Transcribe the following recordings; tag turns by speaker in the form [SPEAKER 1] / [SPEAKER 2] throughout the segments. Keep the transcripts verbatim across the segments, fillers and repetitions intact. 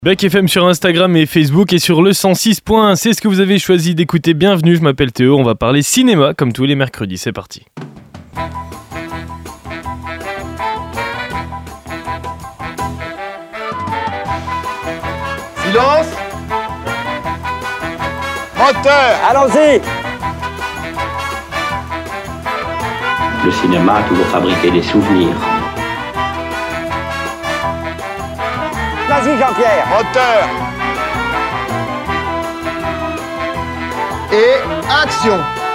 [SPEAKER 1] Back F M sur Instagram et Facebook et sur le cent six point un, c'est ce que vous avez choisi d'écouter. Bienvenue, je m'appelle Théo, on va parler cinéma comme tous les mercredis, c'est parti.
[SPEAKER 2] Silence. Moteur.
[SPEAKER 3] Allons-y.
[SPEAKER 4] Le cinéma a toujours fabriqué des souvenirs.
[SPEAKER 3] Vas-y Jean-Pierre.
[SPEAKER 2] Moteur. Et action.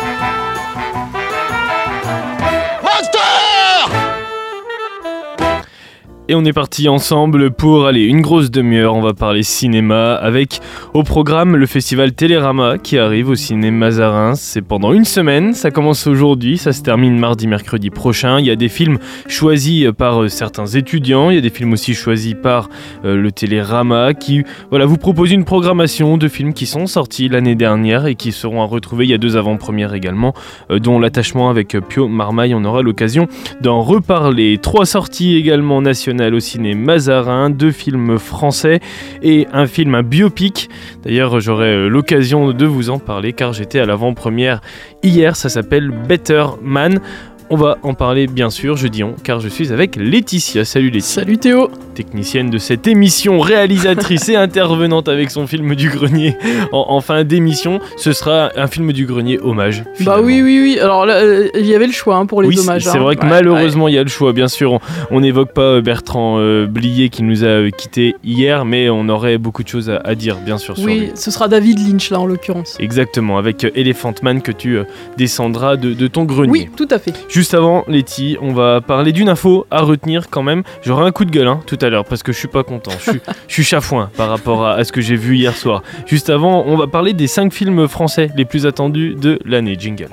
[SPEAKER 1] Et on est parti ensemble pour aller une grosse demi-heure, on va parler cinéma avec au programme le festival Télérama qui arrive au cinéma Mazarin. C'est pendant une semaine, ça commence aujourd'hui, ça se termine mardi, mercredi prochain. Il y a des films choisis par euh, certains étudiants, il y a des films aussi choisis par euh, le Télérama qui voilà, vous propose une programmation de films qui sont sortis l'année dernière et qui seront à retrouver. Il y a deux avant-premières également, euh, dont L'attachement avec Pio Marmaille, on aura l'occasion d'en reparler. Trois sorties également nationales au cinéma Mazarin, deux films français et un film, un biopic. D'ailleurs, j'aurai l'occasion de vous en parler car j'étais à l'avant-première hier, ça s'appelle Better Man. On va en parler bien sûr, je dis on, car je suis avec Laetitia. Salut Laetitia.
[SPEAKER 5] Salut Théo.
[SPEAKER 1] Technicienne de cette émission, réalisatrice et intervenante avec son film du grenier en, en fin d'émission. Ce sera un film du grenier hommage. Finalement.
[SPEAKER 5] Bah oui, oui, oui. Alors là, il euh, y avait le choix hein, pour les
[SPEAKER 1] oui,
[SPEAKER 5] hommages.
[SPEAKER 1] C'est, c'est
[SPEAKER 5] hein.
[SPEAKER 1] vrai que
[SPEAKER 5] ouais,
[SPEAKER 1] malheureusement, il ouais. y a le choix. Bien sûr, on n'évoque pas Bertrand euh, Blier qui nous a euh, quittés hier, mais on aurait beaucoup de choses à, à dire, bien sûr. Sur
[SPEAKER 5] oui,
[SPEAKER 1] lui.
[SPEAKER 5] Ce sera David Lynch là en l'occurrence.
[SPEAKER 1] Exactement, avec euh, Elephant Man que tu euh, descendras de, de ton grenier.
[SPEAKER 5] Oui, tout à fait.
[SPEAKER 1] Juste avant, Letty, on va parler d'une info à retenir quand même. J'aurai un coup de gueule hein, tout à l'heure parce que je suis pas content. Je suis, je suis chafouin par rapport à, à ce que j'ai vu hier soir. Juste avant, on va parler des cinq films français les plus attendus de l'année. Jingle.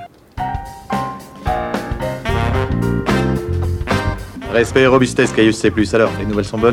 [SPEAKER 6] Respect et robustesse, Caius C plus. Alors, les nouvelles sont bonnes ?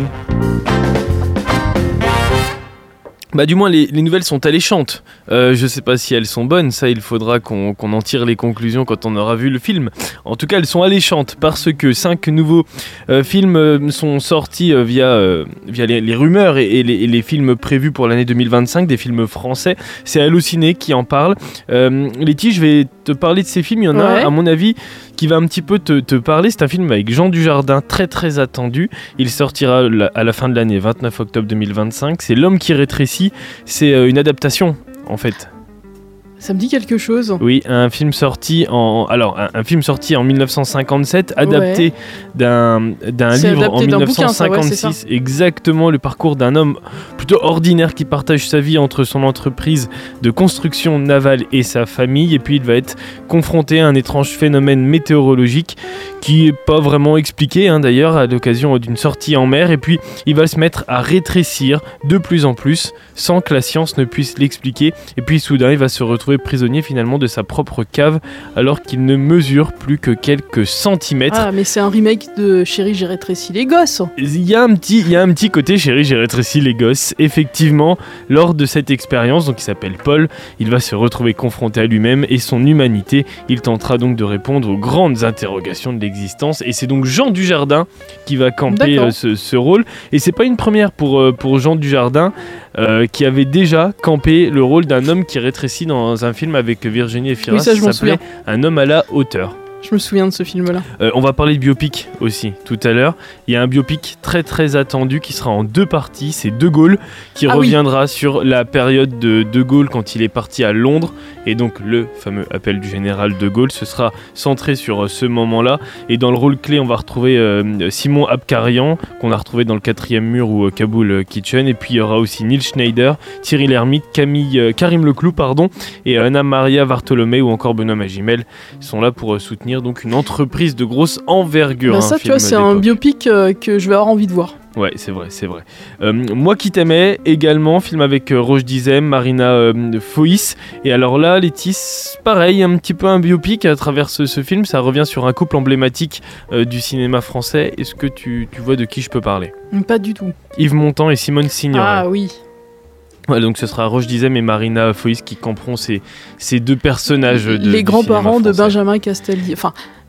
[SPEAKER 1] Bah du moins les, les nouvelles sont alléchantes. Euh, je sais pas si elles sont bonnes, ça il faudra qu'on, qu'on en tire les conclusions quand on aura vu le film. En tout cas elles sont alléchantes parce que cinq nouveaux euh, films euh, sont sortis euh, via, euh, via les, les rumeurs et, et, les, et les films prévus pour l'année deux mille vingt-cinq, des films français. C'est Allociné qui en parle. Euh, Letty, je vais te parler de ces films, il y en a ouais. à mon avis qui va un petit peu te, te parler. C'est un film avec Jean Dujardin, très très attendu. Il sortira à la fin de l'année, vingt-neuf octobre deux mille vingt-cinq. C'est L'homme qui rétrécit. C'est une adaptation, en fait.
[SPEAKER 5] Ça me dit quelque chose.
[SPEAKER 1] Oui, un film sorti en alors un, un film sorti en dix-neuf cent cinquante-sept, adapté ouais. d'un d'un
[SPEAKER 5] c'est
[SPEAKER 1] livre
[SPEAKER 5] adapté
[SPEAKER 1] en dix-neuf cent cinquante-six.
[SPEAKER 5] Bouquin, ça, ouais,
[SPEAKER 1] exactement le parcours d'un homme plutôt ordinaire qui partage sa vie entre son entreprise de construction navale et sa famille, et puis il va être confronté à un étrange phénomène météorologique qui est pas vraiment expliqué hein, d'ailleurs à l'occasion d'une sortie en mer, et puis il va se mettre à rétrécir de plus en plus sans que la science ne puisse l'expliquer, et puis soudain il va se retrouver prisonnier finalement de sa propre cave alors qu'il ne mesure plus que quelques centimètres.
[SPEAKER 5] Ah mais c'est un remake de Chérie j'ai rétréci les gosses.
[SPEAKER 1] Il y a un petit, il y a un petit côté Chérie j'ai rétréci les gosses. Effectivement, lors de cette expérience, donc il s'appelle Paul, il va se retrouver confronté à lui-même et son humanité. Il tentera donc de répondre aux grandes interrogations de l'existence, et c'est donc Jean Dujardin qui va camper euh, ce, ce rôle, et c'est pas une première pour, euh, pour Jean Dujardin euh, qui avait déjà campé le rôle d'un homme qui rétrécit dans un film avec Virginie Efira,
[SPEAKER 5] oui, ça,
[SPEAKER 1] ça s'appelait Un homme à la hauteur.
[SPEAKER 5] Je me souviens de ce film-là.
[SPEAKER 1] Euh, on va parler de biopic aussi tout à l'heure. Il y a un biopic très très attendu qui sera en deux parties. C'est De Gaulle qui ah reviendra oui. sur la période de De Gaulle quand il est parti à Londres. Et donc le fameux appel du général De Gaulle. Ce sera centré sur ce moment-là. Et dans le rôle clé, on va retrouver euh, Simon Abkarian qu'on a retrouvé dans Le Quatrième Mur ou euh, Kaboul Kitchen. Et puis il y aura aussi Neil Schneider, Thierry Lhermitte, Camille, euh, Karim Leclou pardon, et Anna Maria Vartolomé ou encore Benoît Magimel. Ils sont là pour euh, soutenir donc une entreprise de grosse envergure.
[SPEAKER 5] Bah ça, tu vois, c'est d'époque. Un biopic euh, que je vais avoir envie de voir.
[SPEAKER 1] Ouais, c'est vrai, c'est vrai. Euh, Moi qui t'aimais, également, film avec euh, Roche Dizem, Marina euh, Foïs. Et alors là, Letty, pareil, un petit peu un biopic à travers ce, ce film. Ça revient sur un couple emblématique euh, du cinéma français. Est-ce que tu, tu vois de qui je peux parler ?
[SPEAKER 5] Pas du tout.
[SPEAKER 1] Yves Montand et Simone Signoret.
[SPEAKER 5] Ah oui.
[SPEAKER 1] Ouais, donc ce sera Roche Dizem et Marina Foïs qui camperont ces, ces deux personnages de
[SPEAKER 5] les grands-parents de Benjamin Castaldi. Enfin,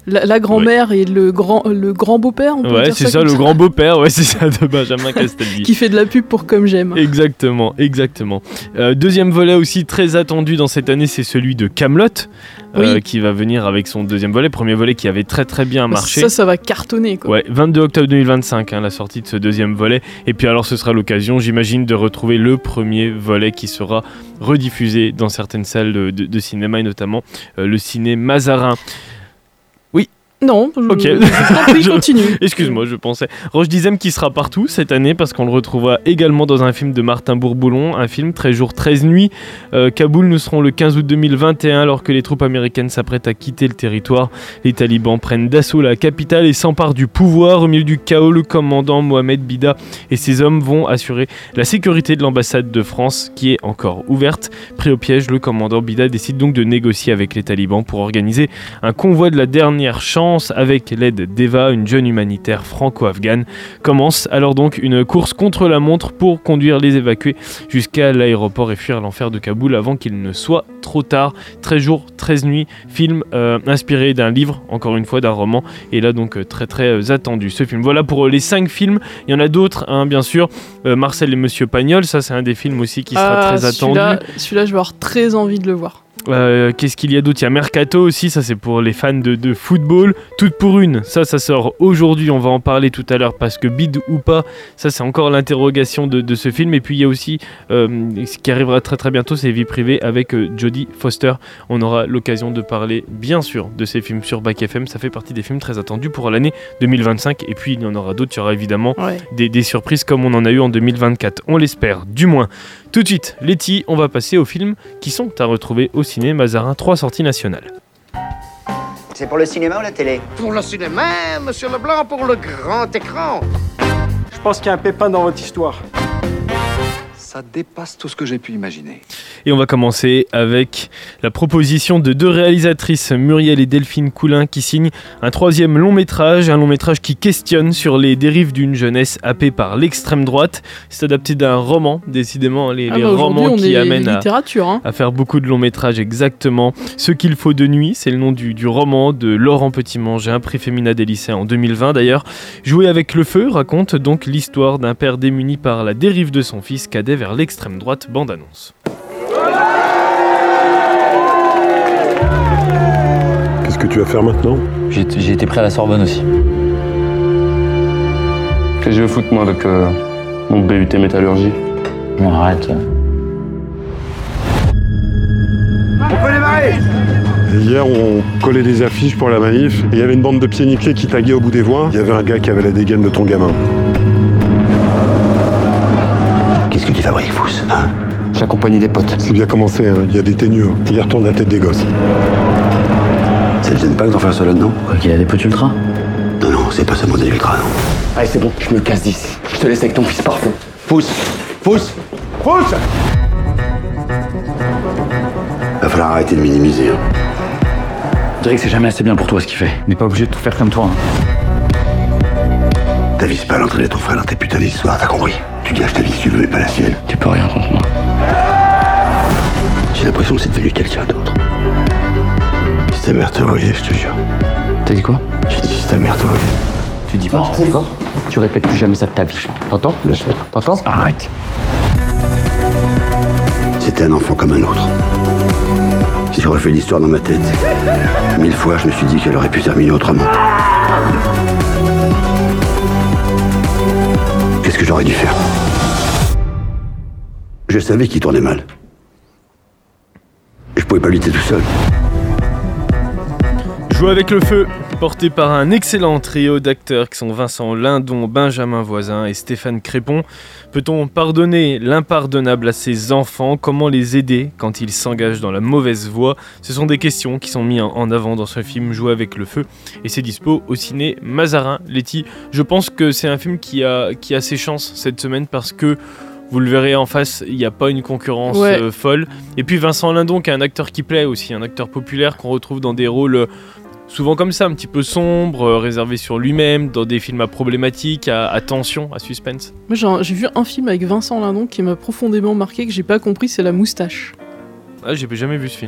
[SPEAKER 5] La, la grand-mère ouais. et le grand, le grand beau-père, on peut
[SPEAKER 1] ouais,
[SPEAKER 5] dire
[SPEAKER 1] c'est
[SPEAKER 5] ça,
[SPEAKER 1] ça, le
[SPEAKER 5] ça
[SPEAKER 1] grand beau-père, ouais, c'est ça, de Benjamin Castaldi.
[SPEAKER 5] Qui fait de la pub pour Comme J'aime.
[SPEAKER 1] Exactement, exactement. Euh, deuxième volet aussi très attendu dans cette année, c'est celui de Kaamelott, euh, oui. qui va venir avec son deuxième volet. Premier volet qui avait très très bien marché.
[SPEAKER 5] Ça, ça va cartonner, quoi.
[SPEAKER 1] Ouais, vingt-deux octobre deux mille vingt-cinq, hein, la sortie de ce deuxième volet. Et puis alors, ce sera l'occasion, j'imagine, de retrouver le premier volet qui sera rediffusé dans certaines salles de, de, de cinéma, et notamment euh, le ciné Mazarin.
[SPEAKER 5] Non, je...
[SPEAKER 1] ok.
[SPEAKER 5] je... continue.
[SPEAKER 1] Excuse-moi, je pensais. Roche Dizem qui sera partout cette année parce qu'on le retrouvera également dans un film de Martin Bourboulon, un film treize jours, treize nuits. Euh, Kaboul, nous serons le quinze août deux mille vingt et un alors que les troupes américaines s'apprêtent à quitter le territoire. Les talibans prennent d'assaut la capitale et s'emparent du pouvoir. Au milieu du chaos, le commandant Mohamed Bida et ses hommes vont assurer la sécurité de l'ambassade de France qui est encore ouverte. Pris au piège, le commandant Bida décide donc de négocier avec les talibans pour organiser un convoi de la dernière chance. Avec l'aide d'Eva, une jeune humanitaire franco-afghane. Commence alors donc une course contre la montre pour conduire les évacués jusqu'à l'aéroport et fuir l'enfer de Kaboul avant qu'il ne soit trop tard. treize jours, treize nuits, film euh, inspiré d'un livre, encore une fois d'un roman, et là donc euh, très très euh, attendu ce film. Voilà pour euh, les cinq films, il y en a d'autres, hein, bien sûr. Euh, Marcel et Monsieur Pagnol, ça c'est un des films aussi qui sera
[SPEAKER 5] ah,
[SPEAKER 1] très attendu.
[SPEAKER 5] Celui-là, celui-là, je vais avoir très envie de le voir.
[SPEAKER 1] Euh, qu'est-ce qu'il y a d'autre ? Il y a Mercato aussi, ça c'est pour les fans de, de football. Toute pour une, ça ça sort aujourd'hui, on va en parler tout à l'heure parce que bide ou pas, ça c'est encore l'interrogation de, de ce film. Et puis il y a aussi, euh, ce qui arrivera très très bientôt, c'est Vie privée avec euh, Jodie Foster. On aura l'occasion de parler bien sûr de ces films sur Bac F M, ça fait partie des films très attendus pour l'année deux mille vingt-cinq. Et puis il y en aura d'autres, il y aura évidemment ouais. des, des surprises comme on en a eu en deux mille vingt-quatre, on l'espère du moins. Tout de suite, Letty, on va passer aux films qui sont à retrouver au ciné Mazarin, trois sorties nationales.
[SPEAKER 3] C'est pour le cinéma ou la télé ?
[SPEAKER 2] Pour le cinéma, monsieur Leblanc, pour le grand écran.
[SPEAKER 7] Je pense qu'il y a un pépin dans votre histoire.
[SPEAKER 8] Ça dépasse tout ce que j'ai pu imaginer.
[SPEAKER 1] Et on va commencer avec la proposition de deux réalisatrices, Muriel et Delphine Coulin, qui signent un troisième long métrage, un long métrage qui questionne sur les dérives d'une jeunesse happée par l'extrême droite. C'est adapté d'un roman, décidément, les, ah les bah romans qui amènent à,
[SPEAKER 5] hein.
[SPEAKER 1] à faire beaucoup de longs métrages, exactement. Ce qu'il faut de nuit, c'est le nom du, du roman de Laurent Petit-Mangin, prix Femina des lycéens en deux mille vingt d'ailleurs. Jouer avec le feu raconte donc l'histoire d'un père démuni par la dérive de son fils cadet vers l'extrême droite, bande-annonce.
[SPEAKER 9] Qu'est-ce que tu vas faire maintenant ?
[SPEAKER 10] J'ai, j'ai été pris à la Sorbonne aussi.
[SPEAKER 11] Qu'est-ce que je veux foutre moi avec euh, mon B U T métallurgie ?
[SPEAKER 10] Non, arrête.
[SPEAKER 2] On peut démarrer !
[SPEAKER 9] Hier, on collait des affiches pour la manif et il y avait une bande de pieds nickelés qui taguait au bout des voies. Il y avait un gars qui avait la dégaine de ton gamin.
[SPEAKER 3] Qu'est-ce que tu fabriques, Fous, hein ?
[SPEAKER 11] J'accompagnais des potes.
[SPEAKER 9] C'est bien commencé, hein. Il y a des teigneux. Hier, retourne la tête des gosses.
[SPEAKER 3] Ça ne gêne pas que d'en faire ça là-dedans ?
[SPEAKER 10] Quoi qu'il a des potes ultra ?
[SPEAKER 3] Non, non, c'est pas seulement des ultras, non.
[SPEAKER 11] Allez, c'est bon, je me casse d'ici. Je te laisse avec ton fils parfait.
[SPEAKER 2] Pousse, pousse, pousse !
[SPEAKER 3] Va falloir arrêter de minimiser. Hein.
[SPEAKER 10] Je dirais que c'est jamais assez bien pour toi ce qu'il fait. On n'est pas obligé de tout faire comme toi. Hein.
[SPEAKER 3] Ta vie, c'est pas l'entraîner ton frère dans tes putains d'histoires, t'as compris ? Tu gâches ta vie si tu veux, mais pas la sienne.
[SPEAKER 10] Tu peux rien contre moi.
[SPEAKER 3] J'ai l'impression que c'est devenu quelqu'un d'autre. Si ta mère te voyait, je te jure.
[SPEAKER 10] T'as dit quoi ?
[SPEAKER 3] J'ai dit si ta mère te voyait.
[SPEAKER 10] Tu dis pas,
[SPEAKER 11] oh, d'accord ? Tu répètes plus jamais ça de ta vie. T'entends ?
[SPEAKER 3] Lâche-moi.
[SPEAKER 11] T'entends ?
[SPEAKER 10] Arrête.
[SPEAKER 3] C'était un enfant comme un autre. Si je refais l'histoire dans ma tête, mille fois je me suis dit qu'elle aurait pu terminer autrement. Qu'est-ce que j'aurais dû faire ? Je savais qu'il tournait mal. Je pouvais pas lutter tout seul.
[SPEAKER 1] Jouer avec le feu, porté par un excellent trio d'acteurs qui sont Vincent Lindon, Benjamin Voisin et Stéphane Crépon. Peut-on pardonner l'impardonnable à ces enfants ? Comment les aider quand ils s'engagent dans la mauvaise voie ? Ce sont des questions qui sont mises en avant dans ce film Jouer avec le feu. Et c'est dispo au ciné Mazarin. Letty, je pense que c'est un film qui a, qui a ses chances cette semaine parce que vous le verrez en face, il n'y a pas une concurrence ouais. euh, folle. Et puis Vincent Lindon qui est un acteur qui plaît aussi, un acteur populaire qu'on retrouve dans des rôles euh, souvent comme ça, un petit peu sombres, euh, réservés sur lui-même, dans des films à problématiques, à, à tension, à suspense.
[SPEAKER 5] Moi j'ai, j'ai vu un film avec Vincent Lindon qui m'a profondément marqué, que j'ai pas compris, c'est La Moustache.
[SPEAKER 1] Ah, j'ai jamais vu ce film.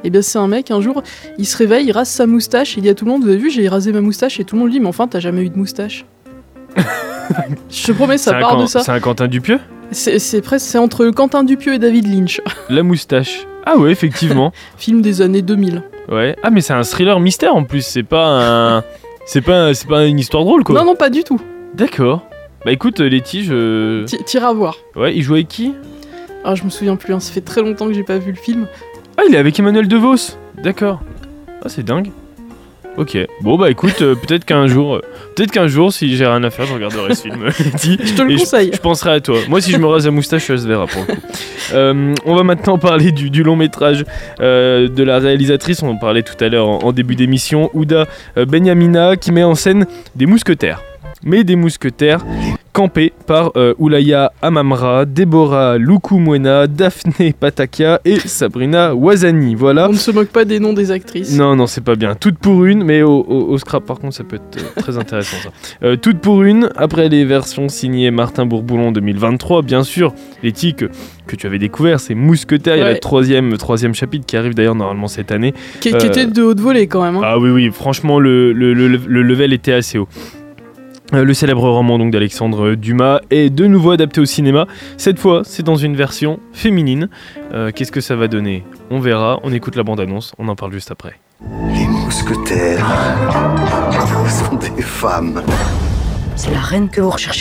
[SPEAKER 5] Et bien c'est un mec, un jour, il se réveille, il rase sa moustache, il dit à tout le monde, vous avez vu, j'ai rasé ma moustache, et tout le monde lui dit, mais enfin, t'as jamais eu de moustache. Je te promets, ça
[SPEAKER 1] c'est
[SPEAKER 5] part
[SPEAKER 1] un,
[SPEAKER 5] de ça.
[SPEAKER 1] C'est un Quentin Dupieux ?
[SPEAKER 5] C'est, c'est presque, c'est entre Quentin Dupieux et David Lynch.
[SPEAKER 1] La moustache. Ah ouais, effectivement.
[SPEAKER 5] Film des années deux mille.
[SPEAKER 1] Ouais. Ah mais c'est un thriller mystère en plus, c'est pas un... c'est pas, c'est pas une histoire drôle quoi.
[SPEAKER 5] Non, non, pas du tout.
[SPEAKER 1] D'accord. Bah écoute, Letty, je...
[SPEAKER 5] T'iras voir.
[SPEAKER 1] Ouais, il joue avec qui ?
[SPEAKER 5] Ah, je me souviens plus, hein. Ça fait très longtemps que j'ai pas vu le film.
[SPEAKER 1] Ah, il est avec Emmanuel DeVos. D'accord. Ah, c'est dingue. Ok. Bon bah écoute, euh, peut-être qu'un jour, euh, peut-être qu'un jour, si j'ai rien à faire, je regarderai ce film. Letty,
[SPEAKER 5] je te le conseille.
[SPEAKER 1] Je, je penserai à toi. Moi, si je me rase la moustache, ça se verra pour le coup. Euh, on va maintenant parler du, du long métrage euh, de la réalisatrice. On en parlait tout à l'heure en, en début d'émission. Ouda euh, Benyamina, qui met en scène des mousquetaires. Mais des mousquetaires campés par euh, Oulaya Amamra, Déborah Lukumwena, Daphné Patakia et Sabrina Ouazani. Voilà.
[SPEAKER 5] On ne se moque pas des noms des actrices.
[SPEAKER 1] Non, non, c'est pas bien. Toutes pour une, mais au, au, au scrap, par contre, ça peut être euh, très intéressant. Ça. Euh, toutes pour une, après les versions signées Martin Bourboulon deux mille vingt-trois, bien sûr, Letty, que, que tu avais découvert, c'est Mousquetaires. Ouais. Il y a le troisième, troisième chapitre qui arrive d'ailleurs normalement cette année.
[SPEAKER 5] Qui,
[SPEAKER 1] euh,
[SPEAKER 5] qui était de haute volée quand même. Hein.
[SPEAKER 1] Ah oui, oui, franchement, le, le, le, le level était assez haut. Le célèbre roman donc d'Alexandre Dumas est de nouveau adapté au cinéma. Cette fois, c'est dans une version féminine. Euh, qu'est-ce que ça va donner ? On verra. On écoute la bande-annonce. On en parle juste après.
[SPEAKER 3] Les mousquetaires sont des femmes.
[SPEAKER 12] C'est la reine que vous recherchez ?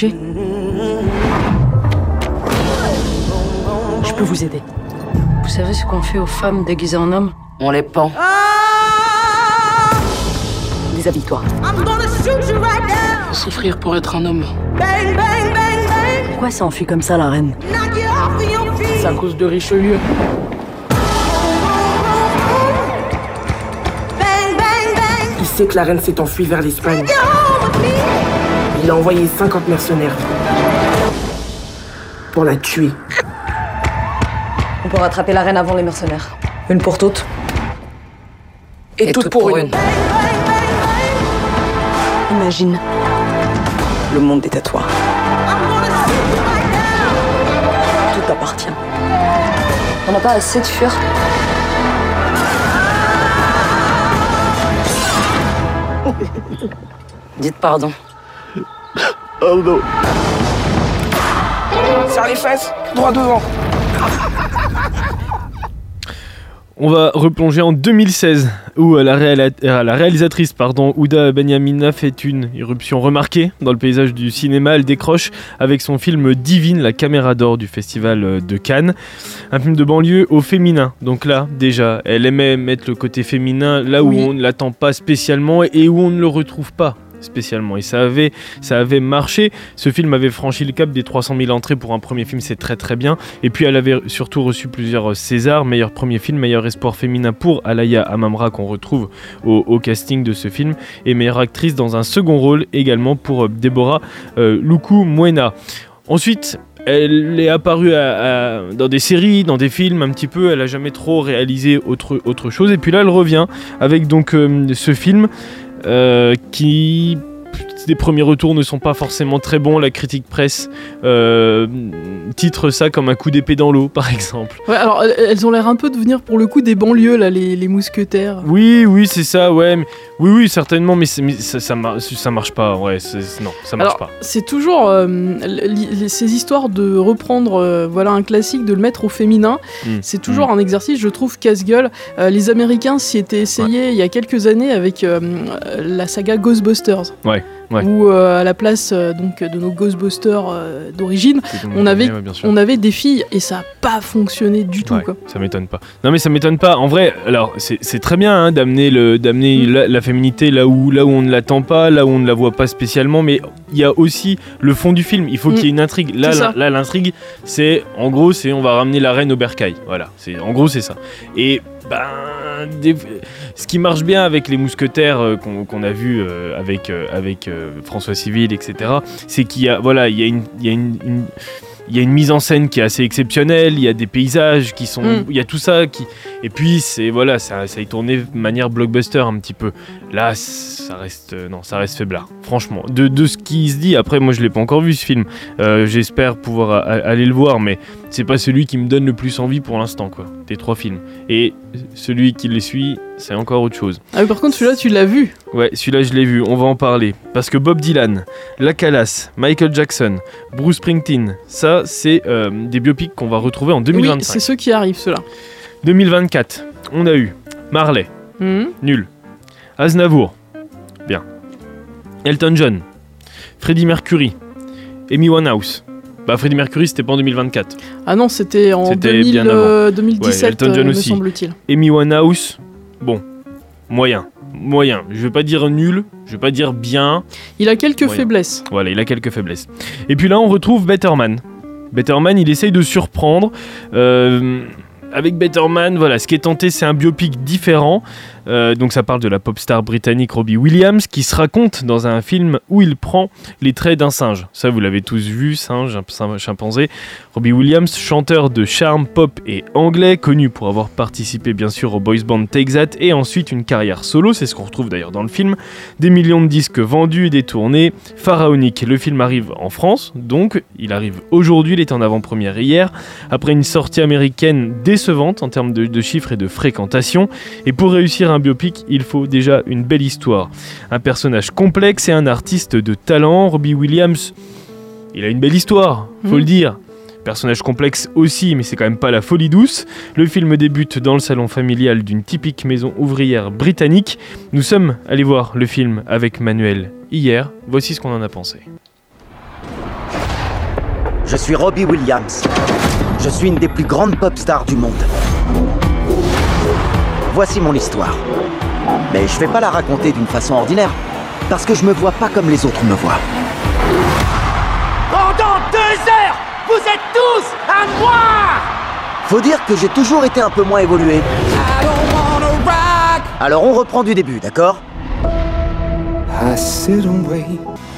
[SPEAKER 12] Je peux vous aider. Vous savez ce qu'on fait aux femmes déguisées en hommes ? On les pend. Déshabille-toi.
[SPEAKER 13] Souffrir pour être un homme.
[SPEAKER 12] Pourquoi s'est enfuie comme ça, la reine ?
[SPEAKER 13] C'est à cause de Richelieu. Il sait que la reine s'est enfuie vers l'Espagne. Il a envoyé cinquante mercenaires pour la tuer.
[SPEAKER 12] On peut rattraper la reine avant les mercenaires. Une pour toutes.
[SPEAKER 13] Et, Et toutes, toutes pour, pour une. une.
[SPEAKER 12] Imagine. Le monde est à toi. Tout t'appartient. On n'a pas assez de fuir. Dites pardon.
[SPEAKER 3] Oh non.
[SPEAKER 13] Serre les fesses, droit devant.
[SPEAKER 1] On va replonger en deux mille seize, où la, réala- la réalisatrice pardon, Ouda Benyamina fait une irruption remarquée dans le paysage du cinéma. Elle décroche avec son film Divine, la caméra d'or du festival de Cannes. Un film de banlieue au féminin. Donc là, déjà, elle aimait mettre le côté féminin là où oui. on ne l'attend pas spécialement et où on ne le retrouve pas spécialement, et ça avait, ça avait marché. Ce film avait franchi le cap des trois cent mille entrées pour un premier film, c'est très très bien. Et puis elle avait surtout reçu plusieurs Césars, meilleur premier film, meilleur espoir féminin pour Alaya Amamra qu'on retrouve au, au casting de ce film, et meilleure actrice dans un second rôle également pour Déborah euh, Lukumwena. Ensuite, elle est apparue à, à, dans des séries, dans des films un petit peu, elle a jamais trop réalisé autre, autre chose, et puis là elle revient avec donc euh, ce film Euh, qui, les premiers retours ne sont pas forcément très bons. La critique presse euh, titre ça comme un coup d'épée dans l'eau, par exemple.
[SPEAKER 5] Ouais, alors elles ont l'air un peu de venir pour le coup des banlieues, là, les, les mousquetaires.
[SPEAKER 1] Oui, oui, c'est ça, ouais. Mais, oui, oui, certainement, mais, mais ça, ça, mar- ça marche pas, ouais. C'est, non, ça marche
[SPEAKER 5] alors,
[SPEAKER 1] pas.
[SPEAKER 5] C'est toujours euh, li- ces histoires de reprendre euh, voilà, un classique, de le mettre au féminin. Mmh. C'est toujours mmh. un exercice, je trouve, casse-gueule. Euh, les Américains s'y étaient essayés ouais. il y a quelques années avec euh, la saga Ghostbusters.
[SPEAKER 1] Ouais. Ouais.
[SPEAKER 5] Où euh, à la place euh, donc, de nos Ghostbusters euh, d'origine, on avait, ouais, on avait des filles et ça n'a pas fonctionné du tout.
[SPEAKER 1] Ouais,
[SPEAKER 5] quoi.
[SPEAKER 1] Ça m'étonne pas. Non mais ça m'étonne pas. En vrai, alors c'est, c'est très bien hein, d'amener, le, d'amener mmh. la, la féminité là où, là où on ne l'attend pas, là où on ne la voit pas spécialement, mais il y a aussi le fond du film. Il faut mmh. qu'il y ait une intrigue. Là, là, là, l'intrigue, c'est en gros, c'est on va ramener la reine au bercail. Voilà. C'est, en gros, c'est ça. Et ben, des, ce qui marche bien avec les mousquetaires euh, qu'on, qu'on a vu euh, avec, euh, avec euh, François Civil, et cetera, c'est qu'il y a, voilà, il y a une, il y a une, une il y a une mise en scène qui est assez exceptionnelle, il y a des paysages qui sont, mm. il y a tout ça qui, et puis c'est voilà, ça, ça est tourné de manière blockbuster un petit peu. Là, ça reste, non, ça reste faiblard. Franchement, de, de ce qui se dit. Après, moi, je l'ai pas encore vu ce film. Euh, j'espère pouvoir a, aller le voir, mais c'est pas celui qui me donne le plus envie pour l'instant, quoi, des trois films. Et celui qui les suit, c'est encore autre chose.
[SPEAKER 5] Ah oui, par contre, celui-là, tu l'as vu.
[SPEAKER 1] Ouais, celui-là, je l'ai vu, on va en parler. Parce que Bob Dylan, La Calas, Michael Jackson, Bruce Springsteen, ça, c'est euh, des biopics qu'on va retrouver en deux mille vingt-cinq.
[SPEAKER 5] Oui, c'est ceux qui arrivent, ceux-là.
[SPEAKER 1] deux mille vingt-quatre, on a eu Marley, mmh. nul. Aznavour, bien. Elton John, Freddie Mercury, Amy Winehouse. Bah, Freddie Mercury, c'était pas en deux mille vingt-quatre.
[SPEAKER 5] Ah non, c'était en c'était deux mille, euh, deux mille dix-sept, ouais, Elton John euh, aussi. Me semble-t-il.
[SPEAKER 1] Amy Winehouse, bon, moyen. Moyen. Je vais pas dire nul, je vais pas dire bien.
[SPEAKER 5] Il a quelques
[SPEAKER 1] moyen.
[SPEAKER 5] faiblesses.
[SPEAKER 1] Voilà, il a quelques faiblesses. Et puis là, on retrouve Better Man. Better Man, il essaye de surprendre. Euh, avec Better Man, voilà, ce qui est tenté, c'est un biopic différent. Euh, donc ça parle de la pop star britannique Robbie Williams qui se raconte dans un film où il prend les traits d'un singe. Ça, vous l'avez tous vu, singe, un chimpanzé. Robbie Williams, chanteur de charme pop et anglais, connu pour avoir participé bien sûr au boys band Take That et ensuite une carrière solo, c'est ce qu'on retrouve d'ailleurs dans le film. Des millions de disques vendus et des tournées pharaoniques. Le film arrive en France, donc il arrive aujourd'hui, il était en avant-première hier, après une sortie américaine décevante en termes de, de chiffres et de fréquentation. Et pour réussir un biopic, il faut déjà une belle histoire. Un personnage complexe et un artiste de talent. Robbie Williams, il a une belle histoire, faut mmh. le dire. Personnage complexe aussi, mais c'est quand même pas la folie douce. Le film débute dans le salon familial d'une typique maison ouvrière britannique. Nous sommes allés voir le film avec Manuel hier. Voici ce qu'on en a pensé.
[SPEAKER 14] Je suis Robbie Williams. Je suis une des plus grandes pop stars du monde. Voici mon histoire. Mais je vais pas la raconter d'une façon ordinaire, parce que je me vois pas comme les autres me voient.
[SPEAKER 2] Pendant deux heures, vous êtes tous à moi!
[SPEAKER 14] Faut dire que j'ai toujours été un peu moins évolué. Alors on reprend du début, d'accord? I sit and wait.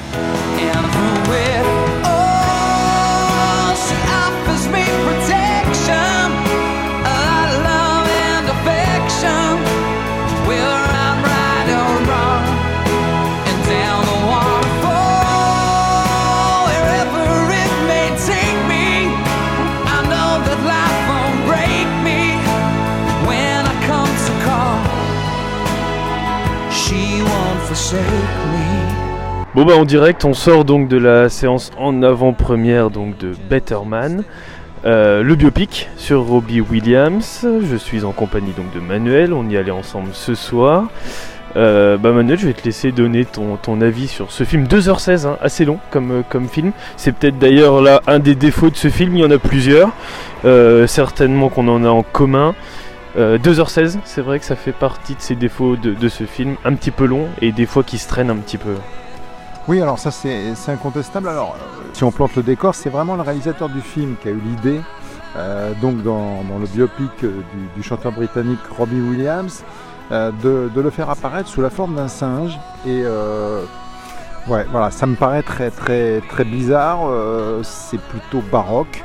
[SPEAKER 1] Bon bah en direct, on sort donc de la séance en avant-première donc de Better Man, euh, le biopic sur Robbie Williams. Je suis en compagnie donc de Manuel, on y allait ensemble ce soir. Euh, bah Manuel, je vais te laisser donner ton, ton avis sur ce film, deux heures seize, hein, assez long comme, comme film. C'est peut-être d'ailleurs là un des défauts de ce film, il y en a plusieurs, euh, certainement qu'on en a en commun. Euh, deux heures seize, c'est vrai que ça fait partie de ces défauts de, de ce film, un petit peu long et des fois qui se traîne un petit peu.
[SPEAKER 15] Oui, alors ça c'est, c'est incontestable. Alors, si on plante le décor, c'est vraiment le réalisateur du film qui a eu l'idée, euh, donc dans, dans le biopic du, du chanteur britannique Robbie Williams, euh, de, de le faire apparaître sous la forme d'un singe. Et euh, ouais, voilà, ça me paraît très très très bizarre. Euh, c'est plutôt baroque.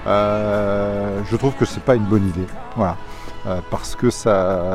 [SPEAKER 15] Euh, je trouve que c'est pas une bonne idée. Voilà. Euh, parce que ça,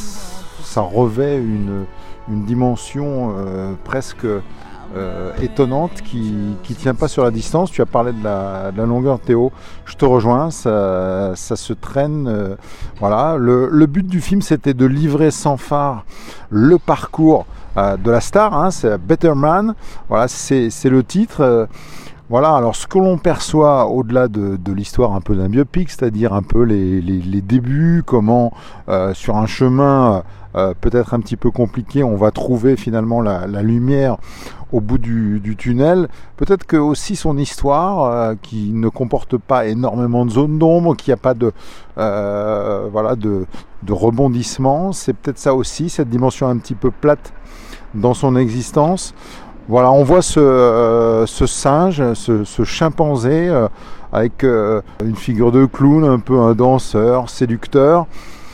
[SPEAKER 15] ça revêt une, une dimension euh, presque euh, étonnante qui ne tient pas sur la distance. Tu as parlé de la, de la longueur, Théo, je te rejoins, ça, ça se traîne. Euh, voilà. le, le but du film, c'était de livrer sans phare le parcours euh, de la star, hein, c'est Better Man, voilà, c'est, c'est le titre. Euh, Voilà, alors ce que l'on perçoit au-delà de, de l'histoire un peu d'un biopic, c'est-à-dire un peu les, les, les débuts, comment euh, sur un chemin euh, peut-être un petit peu compliqué, on va trouver finalement la, la lumière au bout du, du tunnel. Peut-être que aussi son histoire, euh, qui ne comporte pas énormément de zones d'ombre, qui n'y a pas de, euh, voilà, de, de rebondissement, c'est peut-être ça aussi, cette dimension un petit peu plate dans son existence. Voilà, on voit ce, euh, ce singe, ce, ce chimpanzé euh, avec euh, une figure de clown, un peu un danseur, séducteur.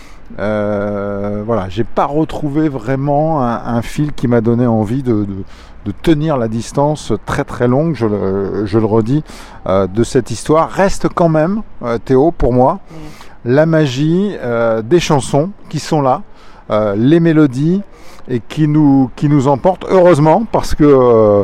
[SPEAKER 15] Euh, voilà, j'ai pas retrouvé vraiment un, un fil qui m'a donné envie de, de, de tenir la distance très très longue, je le, je le redis, euh, de cette histoire. Reste quand même, euh, Théo, pour moi, mmh. la magie euh, des chansons qui sont là, euh, les mélodies, et qui nous, qui nous emporte, heureusement, parce que euh,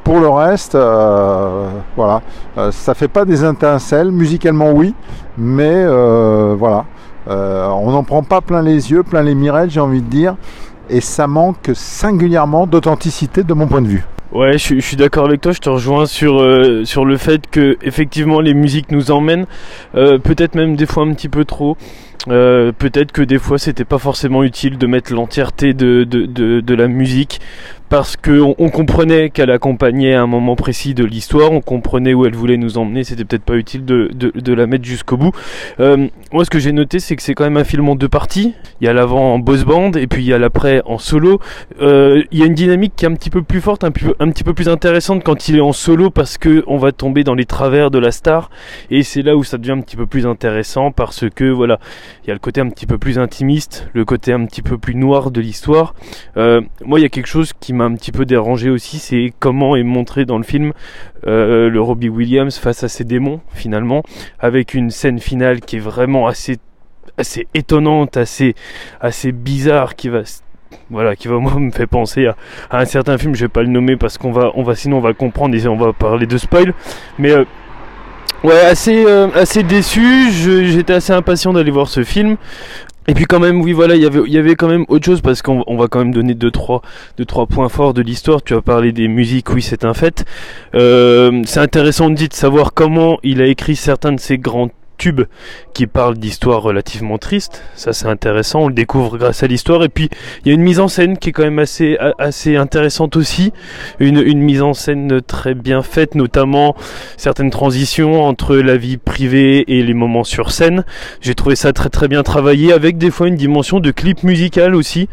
[SPEAKER 15] pour le reste, euh, voilà, euh, ça fait pas des étincelles, musicalement oui, mais euh, voilà, euh, on n'en prend pas plein les yeux, plein les mirettes, j'ai envie de dire, et ça manque singulièrement d'authenticité de mon point de vue.
[SPEAKER 1] Ouais, je, je suis d'accord avec toi, je te rejoins sur, euh, sur le fait que effectivement les musiques nous emmènent, euh, peut-être même des fois un petit peu trop. Euh, peut-être que des fois c'était pas forcément utile de mettre l'entièreté de, de, de, de la musique parce qu'on on comprenait qu'elle accompagnait un moment précis de l'histoire, on comprenait où elle voulait nous emmener, c'était peut-être pas utile de, de, de la mettre jusqu'au bout. Euh, moi ce que j'ai noté c'est que c'est quand même un film en deux parties, il y a l'avant en boss band et puis il y a l'après en solo. Euh, il y a une dynamique qui est un petit peu plus forte, un, peu, un petit peu plus intéressante quand il est en solo parce que on va tomber dans les travers de la star et c'est là où ça devient un petit peu plus intéressant parce que voilà, il y a le côté un petit peu plus intimiste, le côté un petit peu plus noir de l'histoire. Euh, moi, il y a quelque chose qui m'a un petit peu dérangé aussi, c'est comment est montré dans le film euh, le Robbie Williams face à ses démons, finalement, avec une scène finale qui est vraiment assez, assez étonnante, assez, assez bizarre, qui va... Voilà, qui va moi me fait penser à, à un certain film, je vais pas le nommer parce qu'on va, on va, sinon on va comprendre et on va parler de spoil, mais... Euh, Ouais, assez, euh, assez déçu, je, j'étais assez impatient d'aller voir ce film. Et puis quand même, oui, voilà, y avait, il y avait quand même autre chose parce qu'on on va quand même donner deux trois, deux, trois points forts de l'histoire. Tu as parlé des musiques, oui, c'est un fait. Euh, c'est intéressant de savoir comment il a écrit certains de ces grands tubes qui parlent d'histoires relativement tristes. Ça, c'est intéressant, on le découvre grâce à l'histoire. Et puis, il y a une mise en scène qui est quand même assez, assez intéressante aussi. Une, une mise en scène très bien faite, notamment certaines transitions entre la vie privée et les moments sur scène. J'ai trouvé ça très très bien travaillé, avec des fois une dimension de clip musical aussi.